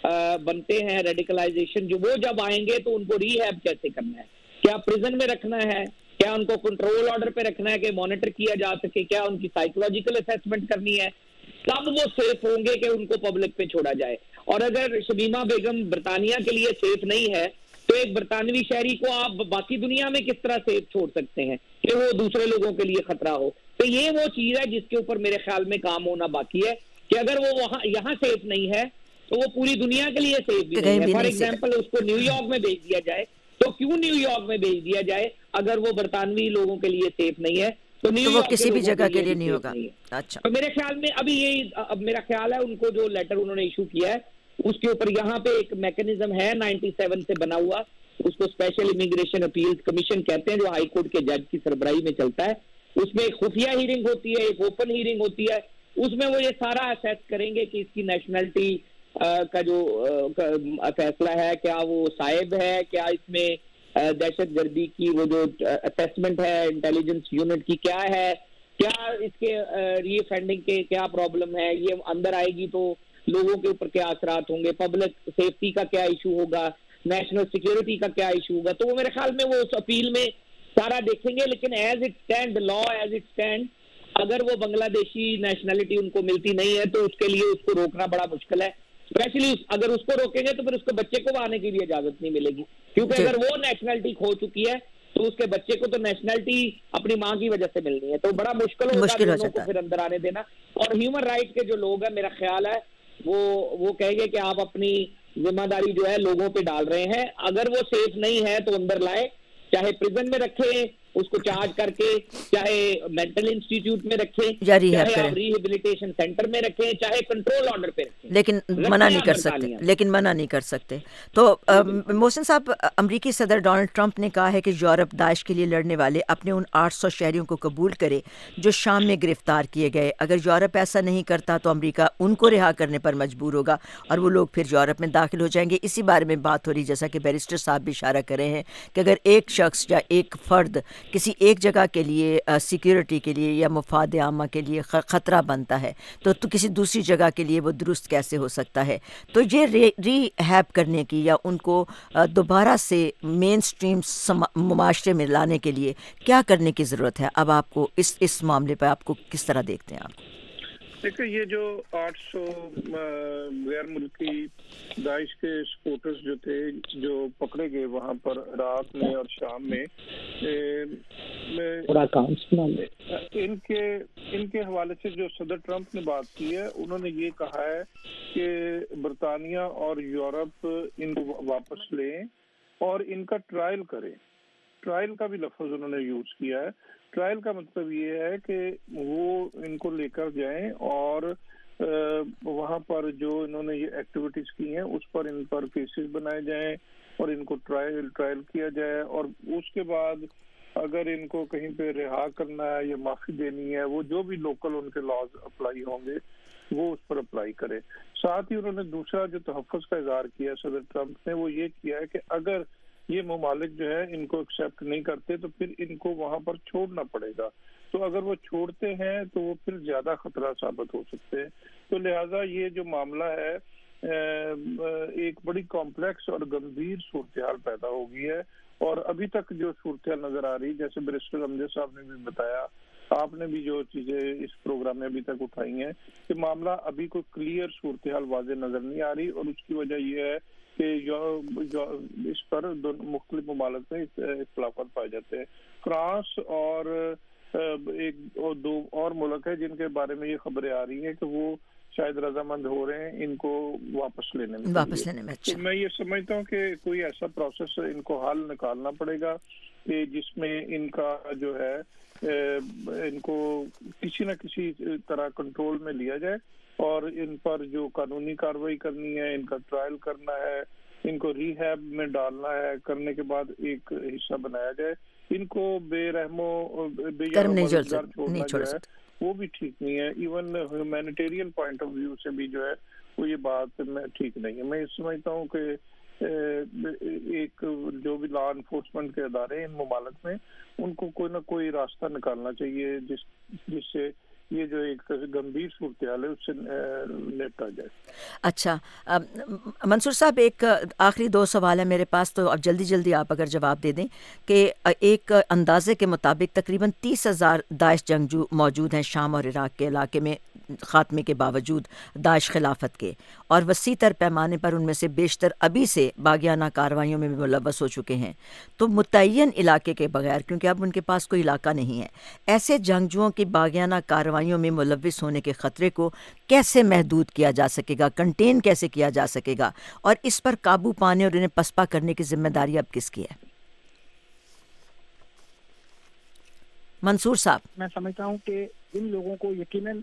بنتے ہیں ریڈیکلائزیشن، جو وہ جب آئیں گے تو ان کو ری ہیب کیسے کرنا ہے، کیا پریزن میں رکھنا ہے، کیا ان کو کنٹرول آرڈر پہ رکھنا ہے کہ مانیٹر کیا جا سکے، کیا ان کی سائیکولوجیکل اسیسمنٹ کرنی ہے، کب وہ سیف ہوں گے کہ ان کو پبلک پہ چھوڑا جائے. اور اگر شمیمہ بیگم برطانیہ کے لیے سیف نہیں ہے تو ایک برطانوی شہری کو آپ باقی دنیا میں کس طرح سیف چھوڑ سکتے ہیں کہ وہ دوسرے لوگوں کے لیے خطرہ ہو. تو یہ وہ چیز ہے جس کے اوپر میرے خیال میں کام ہونا باقی ہے کہ اگر وہ یہاں سیف نہیں ہے تو وہ پوری دنیا کے لیے سیف بھی نہیں ہے. فار ایگزامپل اس کو نیو یارک میں بھیج دیا جائے تو کیوں نیو یارک میں بھیج دیا جائے اگر وہ برطانوی لوگوں کے لیے سیف نہیں ہے تو وہ کسی بھی جگہ کے لیے نہیں ہوگا. اچھا، تو میرے خیال میں ابھی یہی اب میرا خیال ہے ان کو جو لیٹر انہوں نے ایشو کیا ہے اس کے اوپر یہاں پہ ایک میکنزم ہے 97 سے بنا ہوا، اس کو اسپیشل امیگریشن اپیلز کمیشن کہتے ہیں، جو ہائی کورٹ کے جج کی سربراہی میں چلتا ہے. اس میں ایک خفیہ ہیرنگ ہوتی ہے، ایک اوپن ہیرنگ ہوتی ہے. اس میں وہ یہ سارا اسیس کریں گے کہ اس کی نیشنلٹی کا جو فیصلہ ہے کیا وہ صائب ہے، کیا اس میں دہشت گردی کی وہ جو اسیسمنٹ ہے انٹیلیجنس یونٹ کی کیا ہے، کیا اس کے ری فنڈنگ کے کیا پرابلم ہے، یہ اندر آئے گی تو لوگوں کے اوپر کیا اثرات ہوں گے، پبلک سیفٹی کا کیا ایشو ہوگا، نیشنل سیکیورٹی کا کیا ایشو ہوگا. تو وہ میرے خیال میں وہ اس اپیل میں سارا دیکھیں گے. لیکن as it stand, law as it stand, اگر وہ بنگلہ دیشی نیشنلٹی ان کو ملتی نہیں ہے تو اس کے لیے اس کو روکنا بڑا مشکل ہے. اسپیشلی اگر اس کو روکیں گے تو پھر اس کے بچے کو آنے کی بھی اجازت نہیں ملے گی، کیونکہ اگر وہ نیشنلٹی کھو چکی ہے تو اس کے بچے کو تو نیشنلٹی اپنی ماں کی وجہ سے ملنی ہے. تو بڑا مشکل ہوگا دونوں کو پھر اندر آنے دینا. اور ہیومن رائٹ کے جو لوگ ہیں میرا خیال ہے وہ کہیں گے کہ آپ اپنی ذمہ داری جو ہے لوگوں پہ ڈال رہے ہیں. اگر وہ سیف نہیں ہے تو اندر لائے، چاہے پریزن میں رکھے اس کو چارج کر کے، چاہے مینٹل انسٹیٹیوٹ میں رکھیں، چاہے آپ ریہیبلیٹیشن سینٹر میں رکھیں، چاہے کنٹرول آرڈر پہ رکھیں، لیکن منع نہیں کر سکتے. تو محسن صاحب، امریکی صدر ڈونلڈ ٹرمپ نے کہا ہے کہ یورپ داعش کے لیے لڑنے والے اپنے ان 800 شہریوں کو قبول کرے جو شام میں گرفتار کیے گئے. اگر یورپ ایسا نہیں کرتا تو امریکہ ان کو رہا کرنے پر مجبور ہوگا اور وہ لوگ پھر یورپ میں داخل ہو جائیں گے. اسی بارے میں بات ہو رہی، جیسا کہ بیرسٹر صاحب بھی اشارہ کر رہے ہیں کہ اگر ایک شخص یا ایک فرد کسی ایک جگہ کے لیے سیکیورٹی کے لیے یا مفاد عامہ کے لیے خطرہ بنتا ہے تو کسی دوسری جگہ کے لیے وہ درست کیسے ہو سکتا ہے. تو یہ ری ہیب کرنے کی یا ان کو دوبارہ سے مین سٹریم معاشرے میں لانے کے لیے کیا کرنے کی ضرورت ہے؟ اب آپ کو اس معاملے پہ آپ کو کس طرح دیکھتے ہیں؟ آپ دیکھیں، یہ جو 800 غیر ملکی داعش کے سپورٹرز جو تھے جو پکڑے گئے وہاں پر عراق میں اور شام میں، ان کے حوالے سے جو صدر ٹرمپ نے بات کی ہے، انہوں نے یہ کہا ہے کہ برطانیہ اور یورپ ان کو واپس لیں اور ان کا ٹرائل کریں. ٹرائل کا بھی لفظ انہوں نے یوز کیا ہے. ٹرائل کا مطلب یہ ہے کہ وہ ان کو لے کر جائیں اور وہاں پر جو انہوں نے یہ ایکٹیویٹیز کی ہیں اس پر ان پر کیسز بنائے جائیں اور ان کو ٹرائل کیا جائے، اور اس کے بعد اگر ان کو کہیں پہ رہا کرنا ہے یا معافی دینی ہے، وہ جو بھی لوکل ان کے لاز اپلائی ہوں گے وہ اس پر اپلائی کرے. ساتھ ہی انہوں نے دوسرا جو تحفظ کا اظہار کیا صدر ٹرمپ نے، وہ یہ کیا ہے کہ اگر یہ ممالک جو ہے ان کو ایکسیپٹ نہیں کرتے تو پھر ان کو وہاں پر چھوڑنا پڑے گا. تو اگر وہ چھوڑتے ہیں تو وہ پھر زیادہ خطرہ ثابت ہو سکتے ہیں. تو لہٰذا یہ جو معاملہ ہے ایک بڑی کمپلیکس اور گمبھیر صورتحال پیدا ہو گئی ہے، اور ابھی تک جو صورتحال نظر آ رہی، جیسے بیرسٹر امجد صاحب نے بھی بتایا، آپ نے بھی جو چیزیں اس پروگرام میں ابھی تک اٹھائی ہیں، کہ معاملہ ابھی کوئی کلیئر صورتحال واضح نظر نہیں آ رہی، اور اس کی وجہ یہ ہے کہ جو اس پر مختلف ممالک میں اختلافات پائے جاتے ہیں. فرانس اور ایک اور دو اور ملک ہے جن کے بارے میں یہ خبریں آ رہی ہیں کہ وہ شاید رضامند ہو رہے ہیں ان کو واپس لینے میں. اچھا. تو میں یہ سمجھتا ہوں کہ کوئی ایسا پروسیس ان کو حل نکالنا پڑے گا کہ جس میں ان کا جو ہے ان کو کسی نہ کسی طرح کنٹرول میں لیا جائے، اور ان پر جو قانونی کارروائی کرنی ہے، ان کا ٹرائل کرنا ہے، ان کو ری ہیب میں ڈالنا ہے، کرنے کے بعد ایک حصہ بنایا جائے. ان کو بے رحم و بے مددگار چھوڑنا جو ہے وہ بھی ٹھیک نہیں ہے. Even humanitarian point of view سے بھی جو ہے وہ یہ بات میں ٹھیک نہیں ہے. میں سمجھتا ہوں کہ ایک جو بھی لا انفورسمنٹ کے ادارے ہیں ان ممالک میں، ان کو کوئی نہ کوئی راستہ نکالنا چاہیے جس سے یہ جو ایک گمبھیر صورتحال ہے اس سے نپٹا جائے. اچھا منصور صاحب، ایک آخری دو سوال ہے میرے پاس، تو اب جلدی آپ اگر جواب دے دیں کہ ایک اندازے کے مطابق تقریباً 30,000 داعش جنگجو موجود ہیں شام اور عراق کے علاقے میں خاتمے کے باوجود داعش خلافت کے، اور وسیع تر پیمانے پر ان میں سے بیشتر ابھی سے باغیانہ کارروائیوں میں ملوث ہو چکے ہیں. تو متعین علاقے کے بغیر، کیونکہ اب ان کے پاس کوئی علاقہ نہیں ہے، ایسے جنگجوؤں کی باغیانہ کارروائیوں میں ملوث ہونے کے خطرے کو کیسے محدود کیا جا سکے گا، کنٹین کیسے کیا جا سکے گا، اور اس پر قابو پانے اور انہیں پسپا کرنے کی ذمہ داری اب کس کی ہے؟ منصور صاحب. میں سمجھتا ہوں کہ ان لوگوں کو یقیناً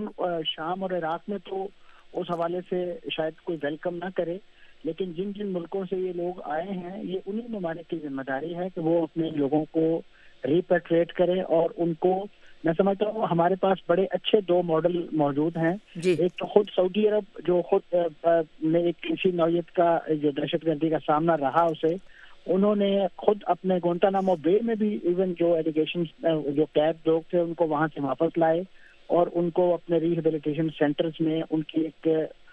شام اور عراق میں تو اس حوالے سے شاید کوئی ویلکم نہ کرے، لیکن جن جن ملکوں سے یہ لوگ آئے ہیں یہ انہی ممالک کی ذمہ داری ہے کہ وہ اپنے لوگوں کو ریپیٹریٹ کریں، اور ان کو میں سمجھتا ہوں ہمارے پاس بڑے اچھے 2 ماڈل موجود ہیں. ایک تو خود سعودی عرب جو خود نے ایک کسی نوعیت کا جو دہشت گردی کا سامنا رہا اسے، انہوں نے خود اپنے گوانتانامو بے میں بھی ایون جو ایلیگیشن جو قید لوگ تھے ان کو وہاں سے واپس لائے، اور ان کو اپنے ریہیبلیٹیشن سینٹرز میں ان کی ایک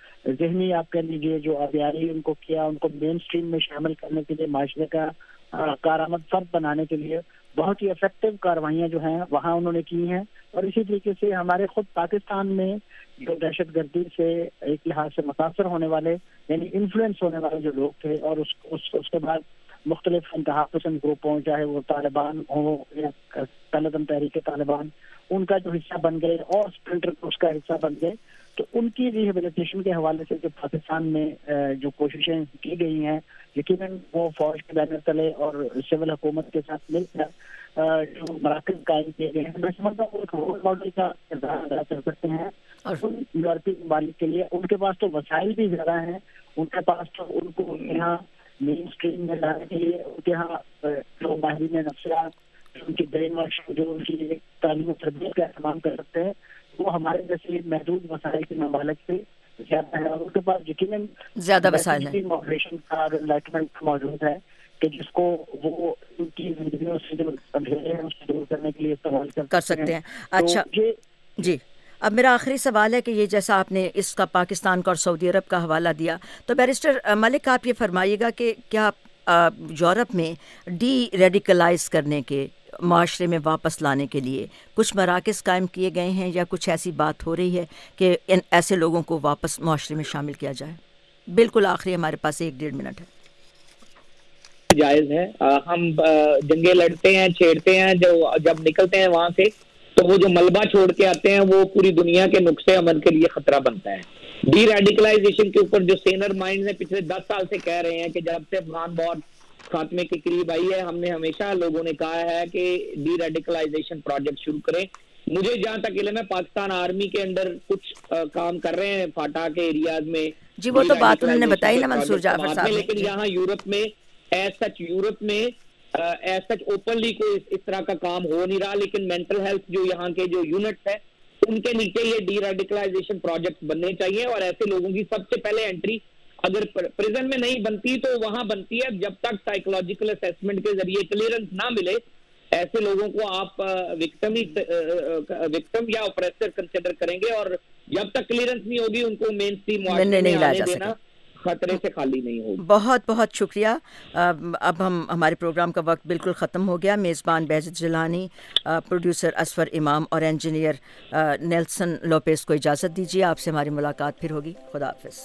ذہنی آپ کہہ لیجیے جو آبیاری ان کو کیا، ان کو مین اسٹریم میں شامل کرنے کے لیے، معاشرے کا کارآمد فرد بنانے کے لیے بہت ہی افیکٹو کاروائیاں جو ہیں وہاں انہوں نے کی ہیں. اور اسی طریقے سے ہمارے خود پاکستان میں جو دہشت گردی سے ایک لحاظ سے متاثر ہونے والے یعنی انفلوئنس ہونے والے جو لوگ تھے، اور اس کے بعد مختلف انتہا پسند گروپ ہوں، چاہے وہ طالبان ہوں یا پہلے دم تحریک طالبان، ان کا جو حصہ بن گئے اور اسپلنٹر اس کا حصہ بن گئے، تو ان کی ریہیبلیٹیشن کے حوالے سے جو پاکستان میں جو کوششیں کی گئی ہیں، یقیناً وہ فوج کے بینر تلے اور سول حکومت کے ساتھ مل کر جو مراکز قائم کیے گئے ہیں، میں سمجھتا ہوں ایک رول ماڈل کا کردار ادا کر سکتے ہیں. اور یورپی ممالک کے لیے ان کے پاس تو وسائل بھی زیادہ ہیں، ان کے پاس تو ان کو یہاں مین اسٹریم میں لانے کے لیے ان کے یہاں جو ماہرین نفسیات، ان کی برین واش، جو ان کی تعلیم و تربیت کا اہتمام کر سکتے ہیں، وہ ہمارے جیسے محدود وسائل کے ممالک سے زیادہ ہے. اور ان کے پاس یقیناً زیادہ وسائل ہیں، ماڈریشن کا انلائٹمنٹ موجود ہے کہ جس کو وہ ان کی زندگیوں سے جو اندھیرے ہیں اس کو دور کرنے کے لیے استعمال کر سکتے ہیں. اچھا جی، اب میرا آخری سوال ہے کہ یہ جیسا آپ نے اس کا پاکستان کا اور سعودی عرب کا حوالہ دیا، تو بیرسٹر ملک آپ یہ فرمائیے گا کہ کیا یورپ میں ڈی ریڈیکلائز کرنے کے، معاشرے میں واپس لانے کے لیے کچھ مراکز قائم کیے گئے ہیں، یا کچھ ایسی بات ہو رہی ہے کہ ان ایسے لوگوں کو واپس معاشرے میں شامل کیا جائے؟ بالکل آخری ہمارے پاس 1-1.5 منٹ ہے. جائز ہے، ہم جنگیں لڑتے ہیں، چھیڑتے ہیں، جب نکلتے ہیں وہاں سے تو وہ جو ملبہ چھوڑ کے آتے ہیں وہ پوری دنیا کے نقصے امن کے لیے خطرہ بنتا ہے. ڈی ریڈیکلائزیشن کے اوپر جو سینئر مائنڈ نے پچھلے 10 سال سے کہہ رہے ہیں کہ جب سے افغان وار خاتمے کے قریب آئی ہے، ہم نے ہمیشہ لوگوں نے کہا ہے کہ ڈی ریڈیکلائزیشن پروجیکٹ شروع کریں. مجھے جہاں تک علم ہے پاکستان آرمی کے اندر کچھ کام کر رہے ہیں فاٹا کے ایریاز میں. جی وہ تو بات انہوں نے بتائی نا منصور جعفر صاحب، لیکن یہاں یورپ میں ایز سچ اوپنلی کوئی اس طرح کا کام ہو نہیں رہا. لیکن مینٹل ہیلتھ جو یہاں کے جو یونٹس ہیں ان کے نیچے یہ ڈی ریڈیکلائزیشن پروجیکٹ بننے چاہیے، اور ایسے لوگوں کی سب سے پہلے انٹری اگر پریزن میں نہیں بنتی تو وہاں بنتی ہے جب تک سائیکولوجیکل اسیسمنٹ کے ذریعے کلیئرنس نہ ملے. ایسے لوگوں کو آپ وکٹم یا اپریسر کنسیڈر کریں گے، اور جب تک کلیئرنس نہیں ہوگی ان کو مین اسٹریم معاشرے میں آنے دینا खतरे से खाली नहीं होगी। बहुत बहुत शुक्रिया। अब हमारे प्रोग्राम का वक्त बिल्कुल ख़त्म हो गया। मेज़बान बेहजत जिलानी, प्रोड्यूसर असफर इमाम और इंजीनियर नेल्सन लोपेस को इजाज़त दीजिए। आपसे हमारी मुलाकात फिर होगी। खुदा हाफ़िज़।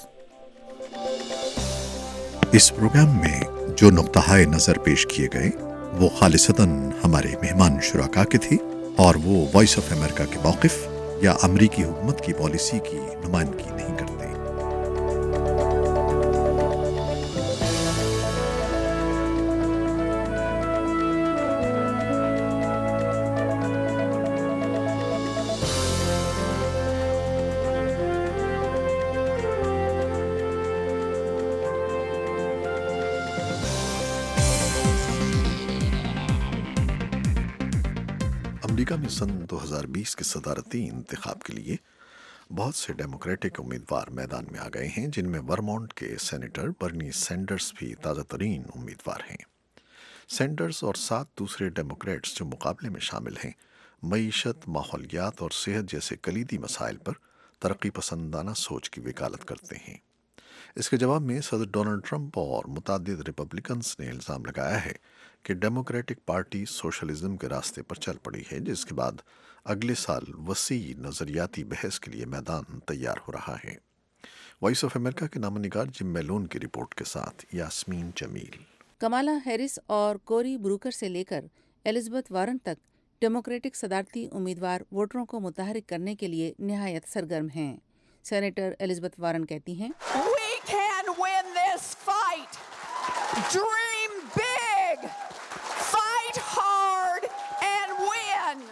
इस प्रोग्राम में जो नुक्ता नज़र पेश किए गए वो खालिसतन हमारे मेहमान शुराका के थे और वो वॉइस ऑफ अमेरिका के मौक़िफ़ या अमरीकी हुकूमत की पॉलिसी की नुमाइंदगी नहीं करते। अमेरिका में सन 2020 के सदारती इंतखाब के लिए बहुत से डेमोक्रेटिक उम्मीदवार मैदान में आ गए हैं, जिनमें वर्मोंट के सेनेटर बर्नी सैंडर्स भी ताज़ा तरीन उम्मीदवार हैं। सैंडर्स और 7 दूसरे डेमोक्रेट्स जो मुकाबले में शामिल हैं, मईशत, माहौलियात और सेहत जैसे कलीदी मसाइल पर तरक्की पसंदाना सोच की वकालत करते हैं। इसके जवाब में सदर डोनाल्ड ट्रंप और मुतअद्दिद रिपब्लिकन्स ने इल्ज़ाम लगाया है कि डेमोक्रेटिक पार्टी सोशलिज्म के रास्ते पर चल पड़ी है, जिसके बाद अगले साल वसी नज़रियाती बहस के लिए मैदान तैयार हो रहा है। वॉइस ऑफ अमेरिका के नामनिगार जिम मेलोन की रिपोर्ट के साथ यास्मीन जमील। कमाला हैरिस और कोरी ब्रूकर से लेकर एलिज़ाबेथ वारन तक डेमोक्रेटिक सदारती उम्मीदवार वोटरों को मुतहरिक करने के लिए निहायत सरगर्म हैं। सेनेटर एलिज़ाबेथ वारन कहती हैं, We can win this fight. Dream big. Fight hard and win.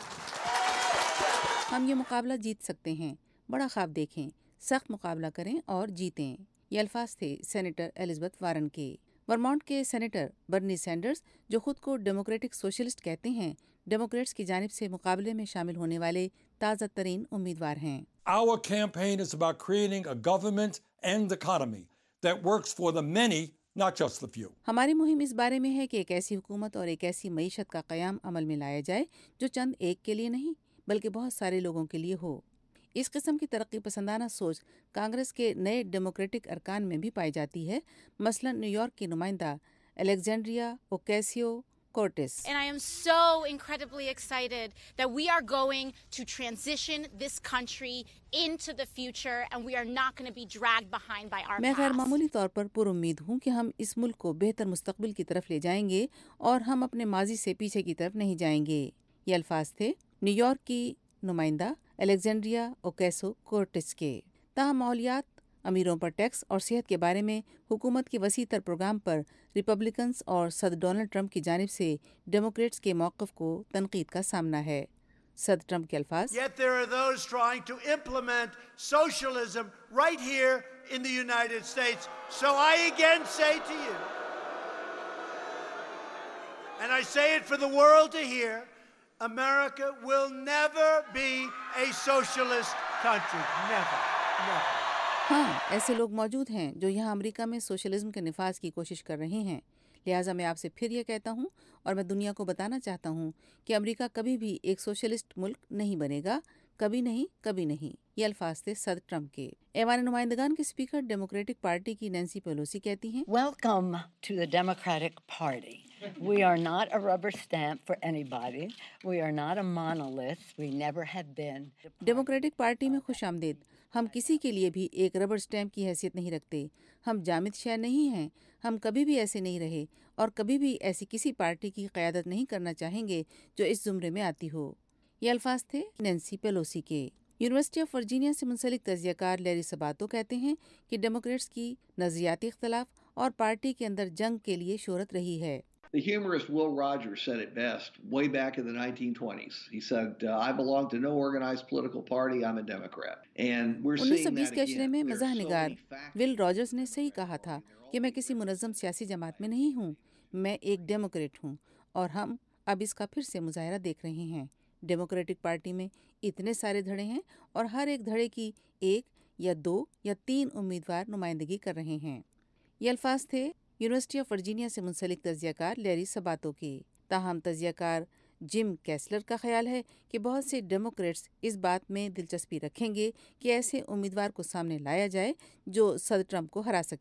हम ये मुकाबला जीत सकते हैं। बड़ा ख्वाब देखें, सख्त मुकाबला करें और जीतें। ये अल्फाज थे सेनेटर एलिज़ाबेथ वारन के। वर्मोंट के सेनेटर बर्नी सैंडर्स, जो खुद को डेमोक्रेटिक सोशलिस्ट कहते हैं, डेमोक्रेट्स की जानिब से मुकाबले में शामिल होने वाले ताज़ा तरीन उम्मीदवार हैं। Our campaign is about creating a government and economy that works for the many, not just the few. हमारी मुहिम इस बारे में है कि एक ऐसी हुकूमत और एक ऐसी मईशत का क़याम अमल में लाया जाए जो चंद एक के लिए नहीं बल्कि बहुत सारे लोगों के लिए हो। इस किस्म की तरक्की पसंदाना सोच कांग्रेस के नए डेमोक्रेटिक अरकान में भी पाई जाती है। मसलन न्यूयॉर्क की नुमाइंदा Alexandria Ocasio Cortes. And I am so incredibly excited that we are going to transition this country into the future and we are not going to be dragged behind by our past. मैं गैर मामूली तौर पर पुरुम्मीद हूँ कि हम इस मुल्क को बेहतर मुस्तकबिल की तरफ ले जाएंगे और हम अपने माजी से पीछे की तरफ नहीं जाएंगे। ये अल्फाज थे न्यूयॉर्क की नुमाइंदा अलेक्जेंड्रिया ओकेसो कोर्टिस के। ताहम माहौलियात, अमीरों पर टैक्स और सेहत के बारे में हुकूमत के वसी तर प्रोग्राम पर रिपब्लिकन्स और सदर डोनाल्ड ट्रंप की जानिब से डेमोक्रेट्स के मौक़िफ़ को तनकीद का सामना है। सदर ट्रंप के अल्फाज, Yet there are those trying to implement socialism right here in the United States. So I again say to you, and I say it for the world to hear, America will never be a socialist country. Never. Never. हाँ, ऐसे लोग मौजूद हैं जो यहाँ America में socialism के निफाज की कोशिश कर रहे हैं। लिहाजा मैं आपसे फिर ये कहता हूँ और मैं दुनिया को बताना चाहता हूँ कि अमेरिका कभी भी एक सोशलिस्ट मुल्क नहीं बनेगा, कभी नहीं, कभी नहीं। ये अल्फाज थे सदर ट्रंप के। ऐवान नुमाइंदगान के स्पीकर डेमोक्रेटिक पार्टी की नैंसी पेलोसी कहती हैं, Welcome to the Democratic Party. We are not a rubber stamp for anybody. We are not a monolith. We never have been. Democratic Party में खुश आमदीद। हम किसी के लिए भी एक रबर स्टैम्प की हैसियत नहीं रखते। हम जामिद शय नहीं हैं। हम कभी भी ऐसे नहीं रहे और कभी भी ऐसी किसी पार्टी की क़यादत नहीं करना चाहेंगे जो इस ज़ुमरे में आती हो। ये अल्फाज थे नैंसी पेलोसी के। यूनिवर्सिटी ऑफ वर्जीनिया से मुंसलिक तजियाकार लैरी सबातो कहते हैं कि डेमोक्रेट्स की नज़रियाती इख्तलाफ और पार्टी के अंदर जंग के लिए शोहरत रही है। The humorist Will Rogers said it best way back in the 1920s. He said, I belong to no organized political party. I'm a Democrat. And we're seeing that 1920 के अशरे में again. मज़ाह निगार विल रॉजर्स ने सही कहा था कि मैं किसी मुनज़्ज़म सियासी जमात में नहीं हूँ, मैं एक डेमोक्रेट हूँ। और हम अब इसका फिर से मुजाहरा देख रहे हैं। डेमोक्रेटिक पार्टी में इतने सारे धड़े हैं और हर एक धड़े की 1 या 2 या 3 उम्मीदवार नुमाइंदगी कर रहे हैं। ये अल्फाज थे यूनिवर्सिटी ऑफ वर्जीनिया से मुंसलिक तजियाकार लैरी सबातो की। ताहम तजियाकार जिम कैसलर का ख्याल है कि बहुत से डेमोक्रेट्स इस बात में दिलचस्पी रखेंगे कि ऐसे उम्मीदवार को सामने लाया जाए जो सदर ट्रंप को हरा सके।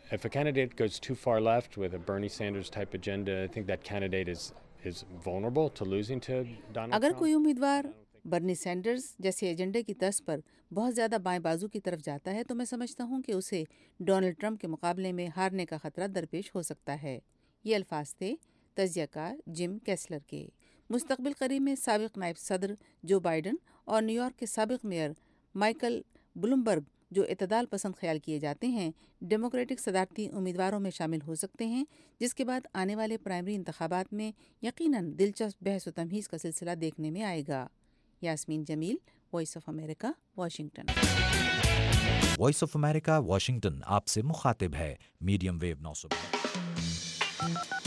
if a candidate goes too far left with a Bernie Sanders type agenda, I think that candidate is vulnerable to losing to Donald अगर Trump. कोई उम्मीदवार बर्नी सैंडर्स जैसे एजेंडे की तर्ज पर बहुत ज़्यादा बाएं बाजू की तरफ जाता है तो मैं समझता हूं कि उसे डोनाल्ड ट्रंप के मुकाबले में हारने का खतरा दरपेश हो सकता है। ये अल्फाज थे तज्ज़ियाकार जिम कैसलर के। मुस्तकबिल करीब में साबिक नायब सदर जो बाइडन और न्यूयॉर्क के साबिक मेयर माइकल ब्लूमबर्ग जो इतदाल पसंद ख्याल किए जाते हैं डेमोक्रेटिक सदारती उम्मीदवारों में शामिल हो सकते हैं, जिसके बाद आने वाले प्राइमरी इंतखाबात में यकीनन दिलचस्प बहस व तमहीज़ का सिलसिला देखने में आएगा। Yasmeen Jamil, voice of America, Washington. Voice of America Washington आपसे मुखातिब है मीडियम वेव 900।